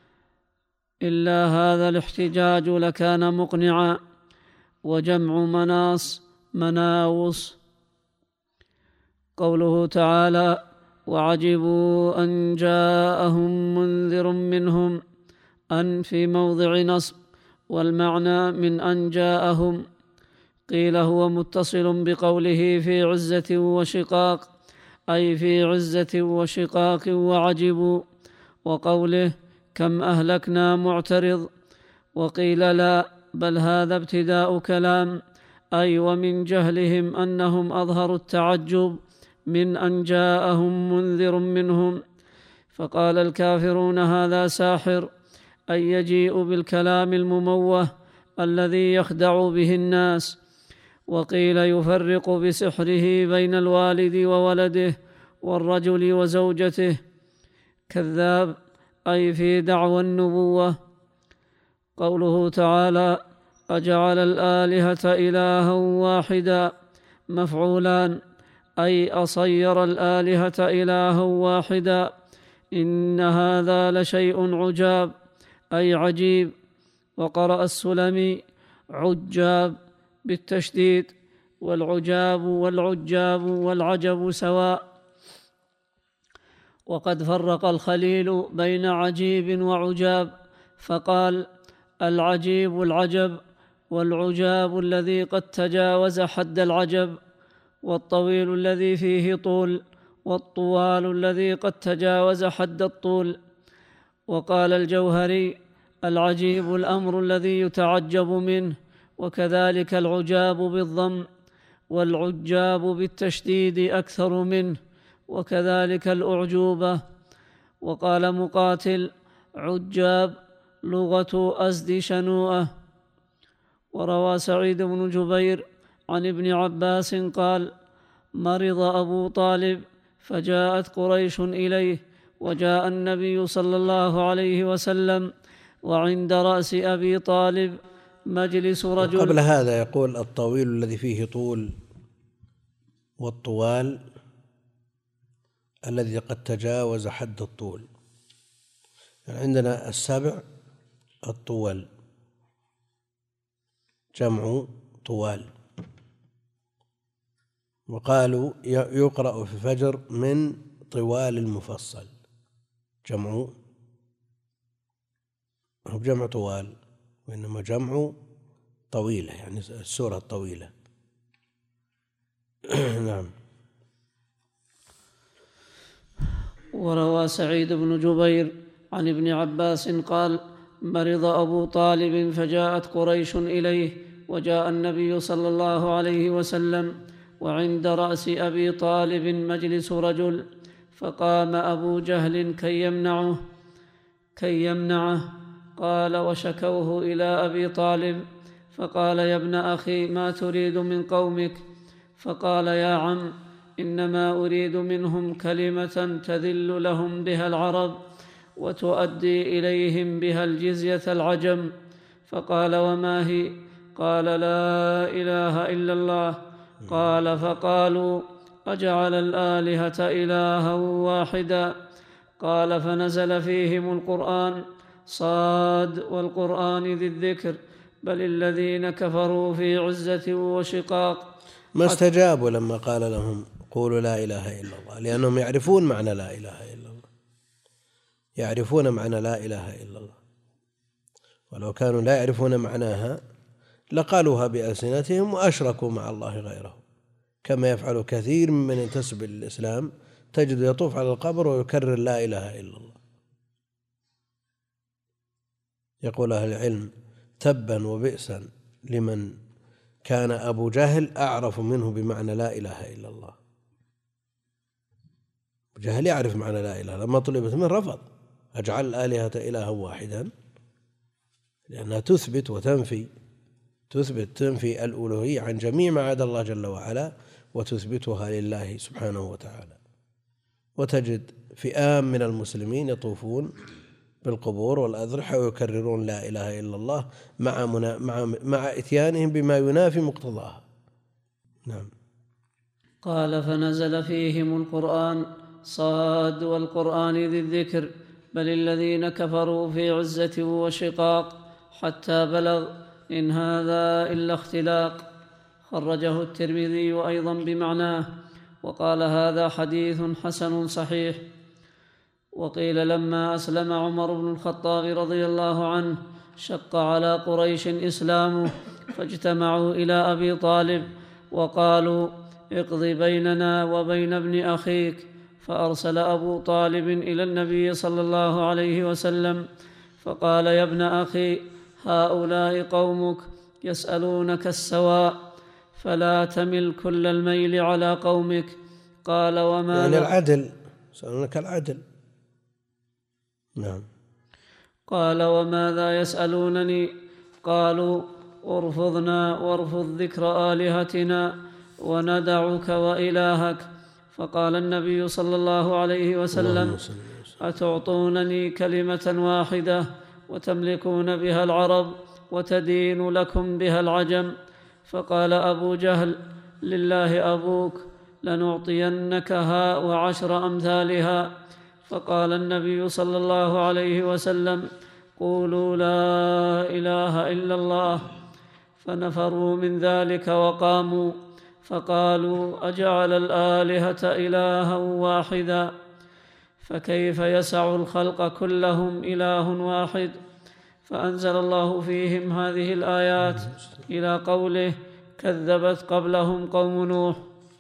إلا هذا الاحتجاج لكان مقنعا. وجمع مناص مناوص. قوله تعالى وعجبوا أن جاءهم منذر منهم، أن في موضع نصب، والمعنى من أن جاءهم. قيل هو متصل بقوله في عزة وشقاق، أي في عزة وشقاق وعجبوا، وقوله كم أهلكنا معترض. وقيل لا، بل هذا ابتداء كلام، أي ومن جهلهم أنهم أظهروا التعجب من أن جاءهم منذر منهم، فقال الكافرون هذا ساحر، أن يجيء بالكلام المموه الذي يخدع به الناس. وقيل يفرق بسحره بين الوالد وولده والرجل وزوجته. كذاب أي في دعوى النبوة. قوله تعالى: أجعل الآلهة إلها واحدا، مفعولان، أي أصير الآلهة إلها واحدا، إن هذا لشيء عجاب، أي عجيب. وقرأ السلمي عجاب بالتشديد، والعجاب والعجاب والعجب سواء. وقد فرق الخليل بين عجيب وعجاب فقال: العجيب العجب، والعجاب الذي قد تجاوز حد العجب، والطويل الذي فيه طول، والطوال الذي قد تجاوز حد الطول. وقال الجوهري: العجيب الأمر الذي يتعجب منه، وكذلك العجاب بالضم، والعجاب بالتشديد أكثر منه، وكذلك الأعجوبة. وقال مقاتل: عجاب لغة أزد شنوءة. وروى سعيد بن جبير عن ابن عباس قال: مرض أبو طالب فجاءت قريش إليه، وجاء النبي صلى الله عليه وسلم، وعند رأس أبي طالب مجلس رجل. قبل هذا يقول: الطويل الذي فيه طول، والطوال الذي قد تجاوز حد الطول. يعني عندنا السبع الطوال، جمع طوال. وقالوا يقرأ في الفجر من طوال المفصل، جمع هو جمع طوال، وإنما جمع طويلة، يعني السورة الطويلة. نعم. وروى سعيد بن جبير عن ابن عباس قال: مرض أبو طالب فجاءت قريش إليه، وجاء النبي صلى الله عليه وسلم، وعند رأس أبي طالب مجلس رجل، فقام أبو جهل كي يمنعه كي يمنعه قال: وشكوه إلى أبي طالب، فقال: يا ابن أخي، ما تريد من قومك؟ فقال: يا عم، إنما أريد منهم كلمة تذل لهم بها العرب، وتؤدي إليهم بها الجزية العجم. فقال: وما هي؟ قال: لا إله إلا الله. قال: فقالوا: أجعل الآلهة إلها واحدا؟ قال: فنزل فيهم القرآن: صاد والقرآن ذي الذكر، بل الذين كفروا في عزة وشقاق. ما استجابوا لما قال لهم قولوا لا إله إلا الله، لأنهم يعرفون معنى لا إله إلا الله، يعرفون معنى لا إله إلا الله. ولو كانوا لا يعرفون معناها لقالوها بألسنتهم وأشركوا مع الله غيره، كما يفعل كثير ممن ينتسب للإسلام، تجد يطوف على القبر ويكرر لا إله إلا الله. يقول أهل العلم: تبا وبئسا لمن كان أبو جهل أعرف منه بمعنى لا إله إلا الله. أبو جهل يعرف معنى لا إله، لما طلبت منه رفض: أجعل الآلهة إلها واحدا، لأنها تثبت وتنفي، تثبت تنفي الألوهية عن جميع ما عدا الله جل وعلا، وتثبتها لله سبحانه وتعالى. وتجد فئام من المسلمين يطوفون بالقبور والأضرحة ويكررون لا إله إلا الله مع مع مع إتيانهم بما ينافي مقتضاها. نعم. قال: فنزل فيهم القرآن: صاد والقرآن ذي الذكر، بل الذين كفروا في عزة وشقاق، حتى بلغ: إن هذا إلا اختلاق. خرجه الترمذي أيضا بمعناه، وقال: هذا حديث حسن صحيح. وقيل: لما أسلم عمر بن الخطاب رضي الله عنه شق على قريش إسلامه، فاجتمعوا إلى أبي طالب وقالوا: اقض بيننا وبين ابن أخيك. فأرسل أبو طالب إلى النبي صلى الله عليه وسلم فقال: يا ابن أخي، هؤلاء قومك يسألونك السواء، فلا تمل كل الميل على قومك. قال: وما يعني العدل، يسألونك العدل. نعم. قال: وماذا يسألونني؟ قالوا: ارفضنا وارفض ذكر آلهتنا وندعك وإلهك. فقال النبي صلى الله عليه وسلم: أتعطونني كلمة واحدة وتملكون بها العرب وتدين لكم بها العجم؟ فقال أبو جهل: لله أبوك، لنعطينكها وعشر أمثالها. فقال النبي صلى الله عليه وسلم: قولوا لا إله إلا الله. فنفروا من ذلك وقاموا فقالوا: أجعل الآلهة إلها واحدا؟ فكيف يسع الخلق كلهم إله واحد؟ فأنزل الله فيهم هذه الآيات إلى قوله: كذبت قبلهم قوم نوح.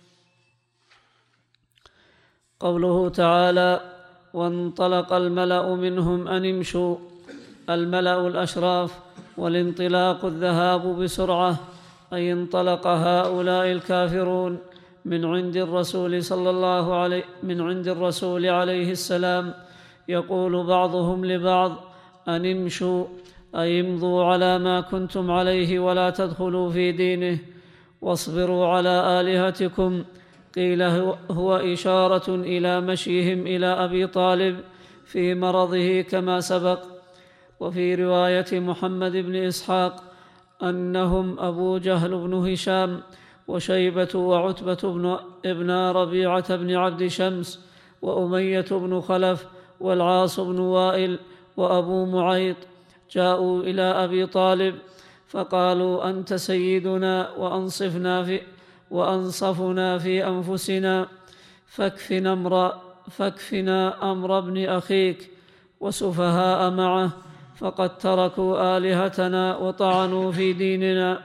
قوله تعالى: وانطلق الملأ منهم أن امشوا. الملأ الأشراف، والانطلاق الذهاب بسرعة، أي انطلق هؤلاء الكافرون من عند الرسول صلى الله عليه من عند الرسول عليه السلام، يقول بعضهم لبعض: أن امشوا، أي امضوا على ما كنتم عليه ولا تدخلوا في دينه، واصبروا على آلهتكم. قيل هو إشارة إلى مشيهم إلى أبي طالب في مرضه كما سبق. وفي رواية محمد بن إسحاق أنهم أبو جهل بن هشام وشيبة وعتبة بن ابن ربيعة بن عبد شمس وأمية بن خلف والعاص بن وائل وأبو معيط جاءوا إلى أبي طالب فقالوا: أنت سيدنا وأنصفنا في وأنصفنا في أنفسنا، فاكفنا أمر, فاكفنا أمر ابن أخيك وسفهاء معه، فقد تركوا آلهتنا وطعنوا في ديننا.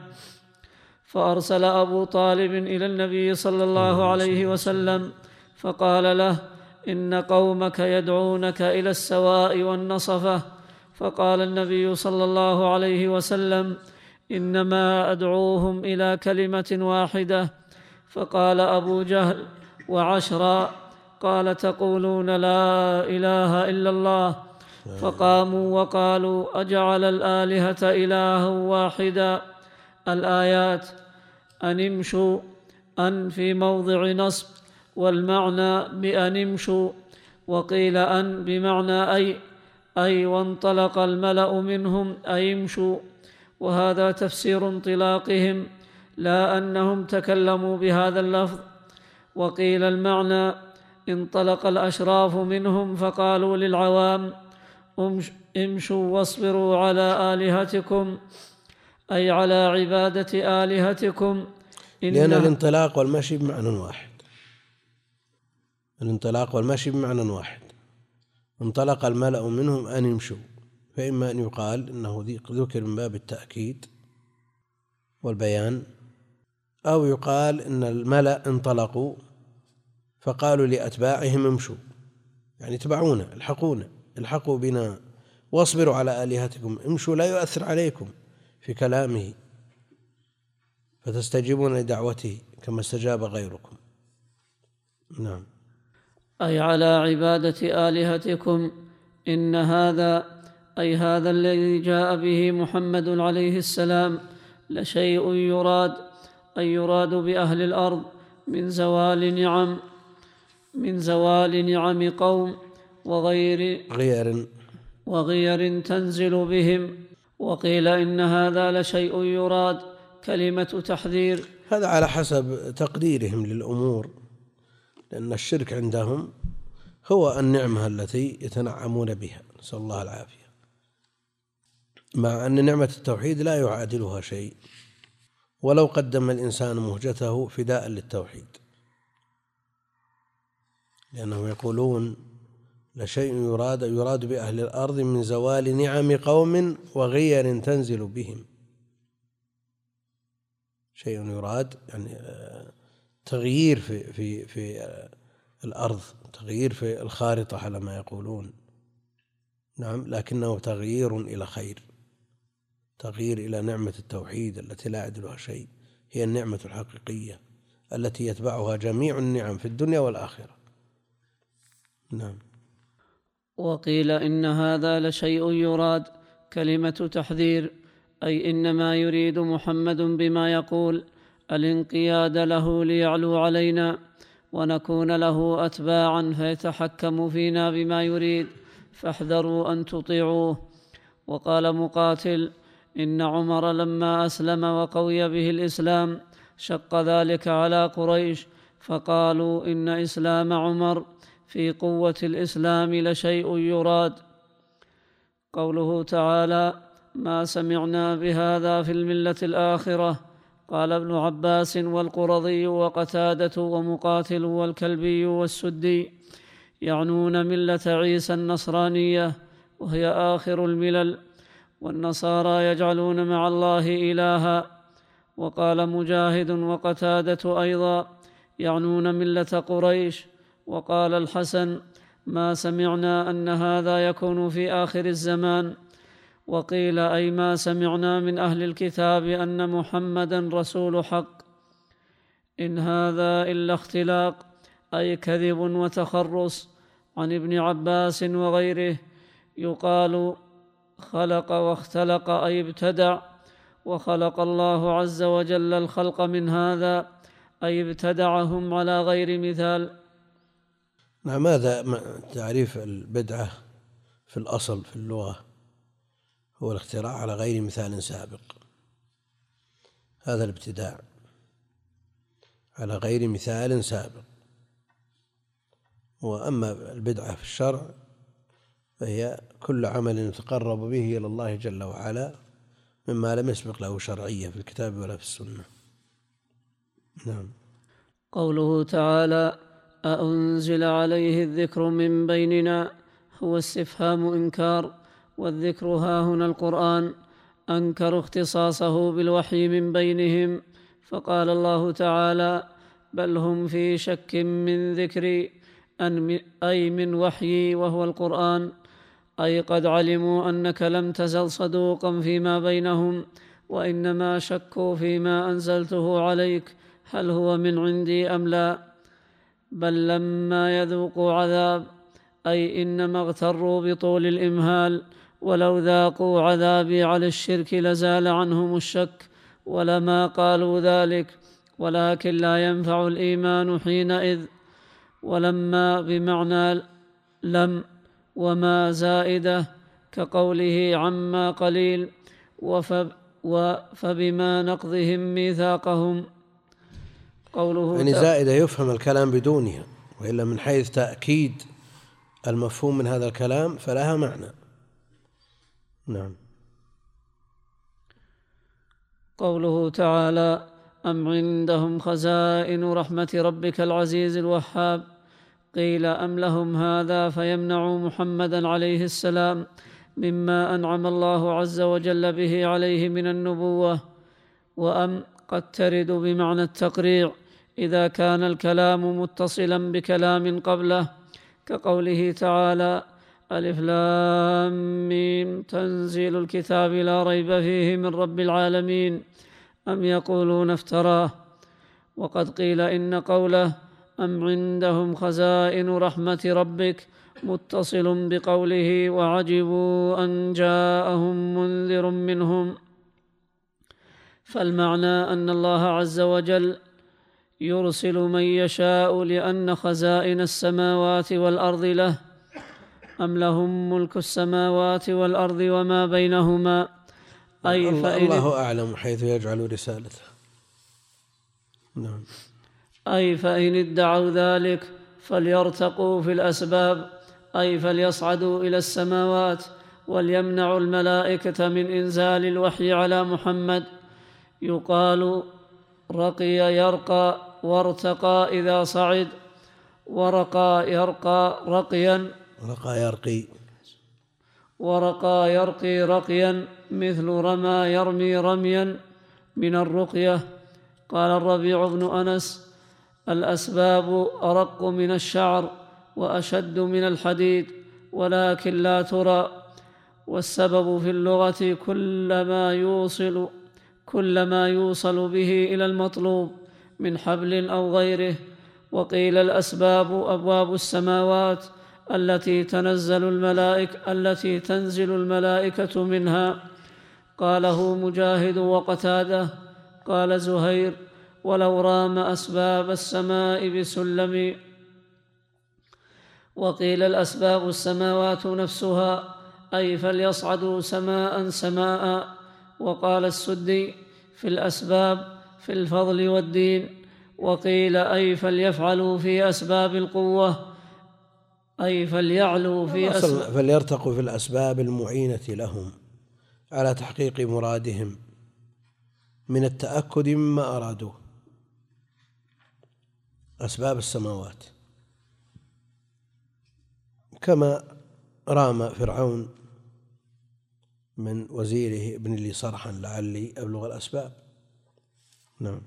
فأرسل أبو طالب إلى النبي صلى الله عليه وسلم فقال له: إن قومك يدعونك إلى السواء والنصفة. فقال النبي صلى الله عليه وسلم: إنما أدعوهم إلى كلمة واحدة. فقال أبو جهل: وعشرا؟ قال: تقولون لا إله إلا الله. فقاموا وقالوا: أجعل الآلهة إلها واحدا. الآيات: أن امشوا، أن في موضع نصب، والمعنى بأن امشوا. وقيل أن بمعنى أي أي وانطلق الملأ منهم أي امشوا، وهذا تفسير انطلاقهم لا أنهم تكلموا بهذا اللفظ. وقيل المعنى: انطلق الأشراف منهم فقالوا للعوام: امشوا واصبروا على آلهتكم، أي على عبادة آلهتكم. لأن الانطلاق والمشي بمعنى واحد. الانطلاق والمشي بمعنى واحد. انطلق الملأ منهم أن يمشوا، فإما أن يقال إنه ذكر من باب التأكيد والبيان، أو يقال إن الملأ انطلقوا فقالوا لأتباعهم: امشوا، يعني اتبعونا، الحقونا، الحقوا بنا، واصبروا على آلهتكم، امشوا لا يؤثر عليكم في كلامه فتستجيبون لدعوته كما استجاب غيركم. نعم. أي على عبادة آلهتكم. إن هذا أي هذا الذي جاء به محمد عليه السلام لشيء يراد، أي يراد بأهل الأرض من زوال نعم من زوال نعم قوم وغير غير وغير تنزل بهم. وقيل إن هذا لشيء يراد كلمة تحذير. هذا على حسب تقديرهم للأمور، لأن الشرك عندهم هو النعمة التي يتنعمون بها، نسأل الله العافية، مع أن نعمة التوحيد لا يعادلها شيء، ولو قدم الإنسان مهجته فداء للتوحيد، لأنهم يقولون لشيء يراد يراد بأهل الأرض من زوال نعم قوم وغير تنزل بهم. شيء يراد يعني تغيير في في في الأرض، تغيير في الخارطة على ما يقولون. نعم، لكنه تغيير إلى خير، تغيير إلى نعمة التوحيد التي لا يعدلها شيء، هي النعمة الحقيقية التي يتبعها جميع النعم في الدنيا والآخرة. نعم. وقيل إن هذا لشيء يراد، كلمة تحذير، أي إنما يريد محمد بما يقول الانقياد له ليعلو علينا ونكون له أتباعا فيتحكم فينا بما يريد، فاحذروا أن تطيعوه. وقال مقاتل: إن عمر لما أسلم وقوي به الإسلام شق ذلك على قريش، فقالوا إن إسلام عمر في قوة الإسلام لشيء يراد. قوله تعالى: ما سمعنا بهذا في الملة الآخرة، قال ابن عباس والقرظي وقتادة ومقاتل والكلبي والسدي، يعنون ملة عيسى النصرانية وهي آخر الملل، والنصارى يجعلون مع الله إلها. وقال مجاهد وقتادة أيضا: يعنون ملة قريش. وقال الحسن: ما سمعنا أن هذا يكون في آخر الزمان. وقيل: أي ما سمعنا من أهل الكتاب أن محمدا رسول حق. إن هذا إلا اختلاق، أي كذب وتخرص. عن ابن عباس وغيره يقال: خلق واختلق، أي ابتدع. وخلق الله عز وجل الخلق من هذا، أي ابتدعهم على غير مثال. نعم، هذا تعريف البدعة في الأصل في اللغة هو الاختراع على غير مثال سابق. هذا الابتداع على غير مثال سابق. وأما البدعة في الشرع فهي كل عمل يتقرب به إلى الله جل وعلا مما لم يسبق له شرعية في الكتاب ولا في السنة. نعم. قوله تعالى: أأنزل عليه الذكر من بيننا، هو استفهام إنكار، والذكر ها هنا القرآن، أنكر اختصاصه بالوحي من بينهم، فقال الله تعالى: بل هم في شك من ذكري، أي من وحيي وهو القرآن، أي قد علموا أنك لم تزل صدوقا فيما بينهم، وإنما شكوا فيما أنزلته عليك هل هو من عندي أم لا. بل لما يذوقوا عذاب، أي إنما اغتروا بطول الإمهال، ولو ذاقوا عذابي على الشرك لزال عنهم الشك ولما قالوا ذلك، ولكن لا ينفع الإيمان حينئذ. ولما بمعنى لم، وما زائدة كقوله عما قليل، فبما نقضهم ميثاقهم. قوله يعني زائدة يفهم الكلام بدونها، وإلا من حيث تأكيد المفهوم من هذا الكلام فلها معنى. نعم. قوله تعالى: أم عندهم خزائن رحمة ربك العزيز الوهاب، قيل أم لهم هذا فيمنعوا محمدا عليه السلام مما أنعم الله عز وجل به عليه من النبوة. وأم قد ترد بمعنى التقريع إذا كان الكلام متصلا بكلام قبله، كقوله تعالى: ألف لام ميم تنزيل الكتاب لا ريب فيه من رب العالمين، أم يقولون افتراه. وقد قيل إن قوله أم عندهم خزائن رحمة ربك متصل بقوله وعجبوا أن جاءهم منذر منهم، فالمعنى أن الله عز وجل يرسل من يشاء لأن خزائن السماوات والأرض له. أم لهم ملك السماوات والأرض وما بينهما، أي الله, الله أعلم حيث يجعل رسالته. نعم. أي فإن ادعوا ذلك فليرتقوا في الأسباب، أي فليصعدوا إلى السماوات وليمنعوا الملائكة من إنزال الوحي على محمد. يقال رقي يرقى، وارتقى إذا صعد، ورقى يرقى رقيا، رقى يرقي ورقى يرقي رقيا، مثل رمى يرمي رميا من الرقية. قال الربيع بن أنس: الأسباب أرق من الشعر وأشد من الحديد، ولكن لا ترى. والسبب في اللغة كل ما يوصل كل ما يوصل به إلى المطلوب من حبل أو غيره. وقيل الأسباب أبواب السماوات، التي تنزل الملائكة التي تنزل الملائكة منها. قاله مجاهد وقتاده. قال زهير: ولو رام أسباب السماء بسلم. وقيل الأسباب السماوات نفسها، أي فليصعدوا سماء سماء. وقال السدي: في الأسباب في الفضل والدين. وقيل أي فليفعلوا في أسباب القوة، أي فليعلوا في أسباب فليرتقوا في الأسباب المعينة لهم على تحقيق مرادهم من التأكد مما أرادوه. أسباب السماوات كما رام فرعون من وزيره: ابن لي صرحا لعلي أبلغ الأسباب. نعم.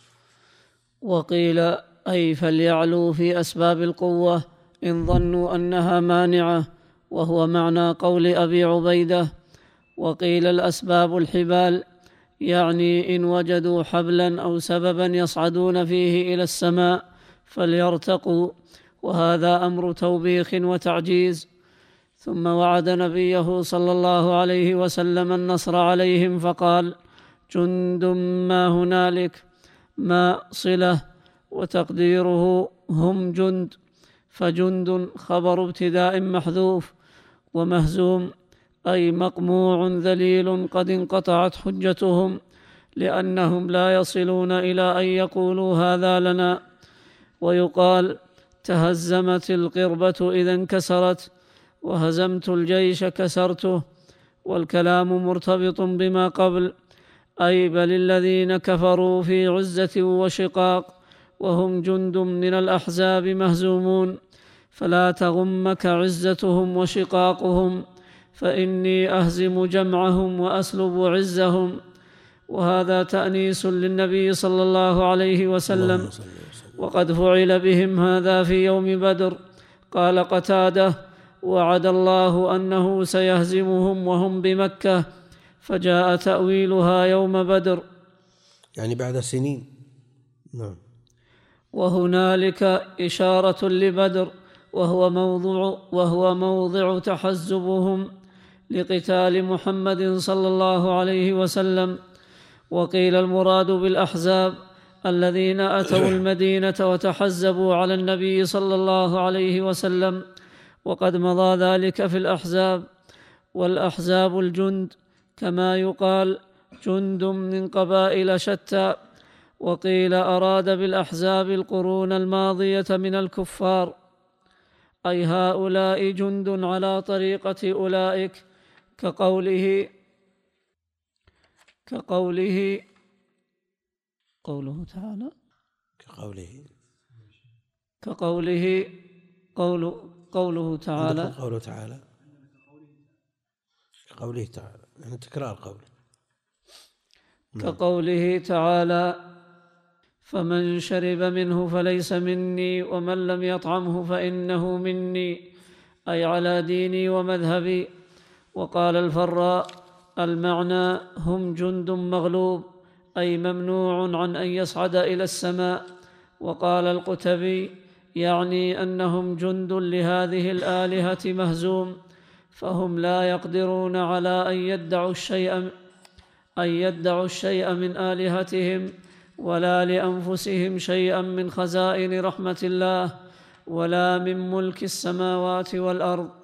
وقيل أي فليعلوا في أسباب القوة إن ظنوا أنها مانعة، وهو معنى قول أبي عبيدة. وقيل الأسباب الحبال، يعني إن وجدوا حبلا أو سببا يصعدون فيه إلى السماء فليرتقوا، وهذا أمر توبيخ وتعجيز. ثم وعد نبيه صلى الله عليه وسلم النصر عليهم فقال: جند ما هنالك، ما صلة وتقديره هم جند، فجند خبر ابتداء محذوف، ومهزوم أي مقموع ذليل قد انقطعت حجتهم، لأنهم لا يصلون إلى أن يقولوا هذا لنا. ويقال: تهزمت القربة إذا انكسرت، وهزمت الجيش كسرته. والكلام مرتبط بما قبل، أي بل الذين كفروا في عزة وشقاق، وهم جند من الأحزاب مهزومون، فلا تغمك عزتهم وشقاقهم، فإني أهزم جمعهم وأسلب عزهم. وهذا تأنيس للنبي صلى الله عليه وسلم، وقد فعل بهم هذا في يوم بدر. قال قتادة: وعد الله أنه سيهزمهم وهم بمكة، فجاء تأويلها يوم بدر، يعني بعد سنين. نعم. وهنالك إشارة لبدر، وهو موضع, وهو موضع تحزبهم لقتال محمد صلى الله عليه وسلم. وقيل المراد بالأحزاب الذين أتوا المدينة وتحزبوا على النبي صلى الله عليه وسلم، وقد مضى ذلك في الأحزاب. والأحزاب الجند، كما يقال جند من قبائل شتى. وقيل أراد بالأحزاب القرون الماضية من الكفار، أي هؤلاء جند على طريقة أولئك، كقوله كقوله قوله تعالى كقوله كقوله قول قوله تعالى قوله تعالى كقوله تعالى يعني تكرار قوله. كقوله تعالى: فمن شرب منه فليس مني ومن لم يطعمه فإنه مني، أي على ديني ومذهبي. وقال الفراء: المعنى هم جند مغلوب، أي ممنوع عن أن يصعد إلى السماء. وقال القتبي: يعني أنهم جند لهذه الآلهة مهزوم، فهم لا يقدرون على أن يدعوا الشيء أن يدعوا الشيء من آلهتهم، ولا لأنفسهم شيئا من خزائن رحمة الله، ولا من ملك السماوات والأرض.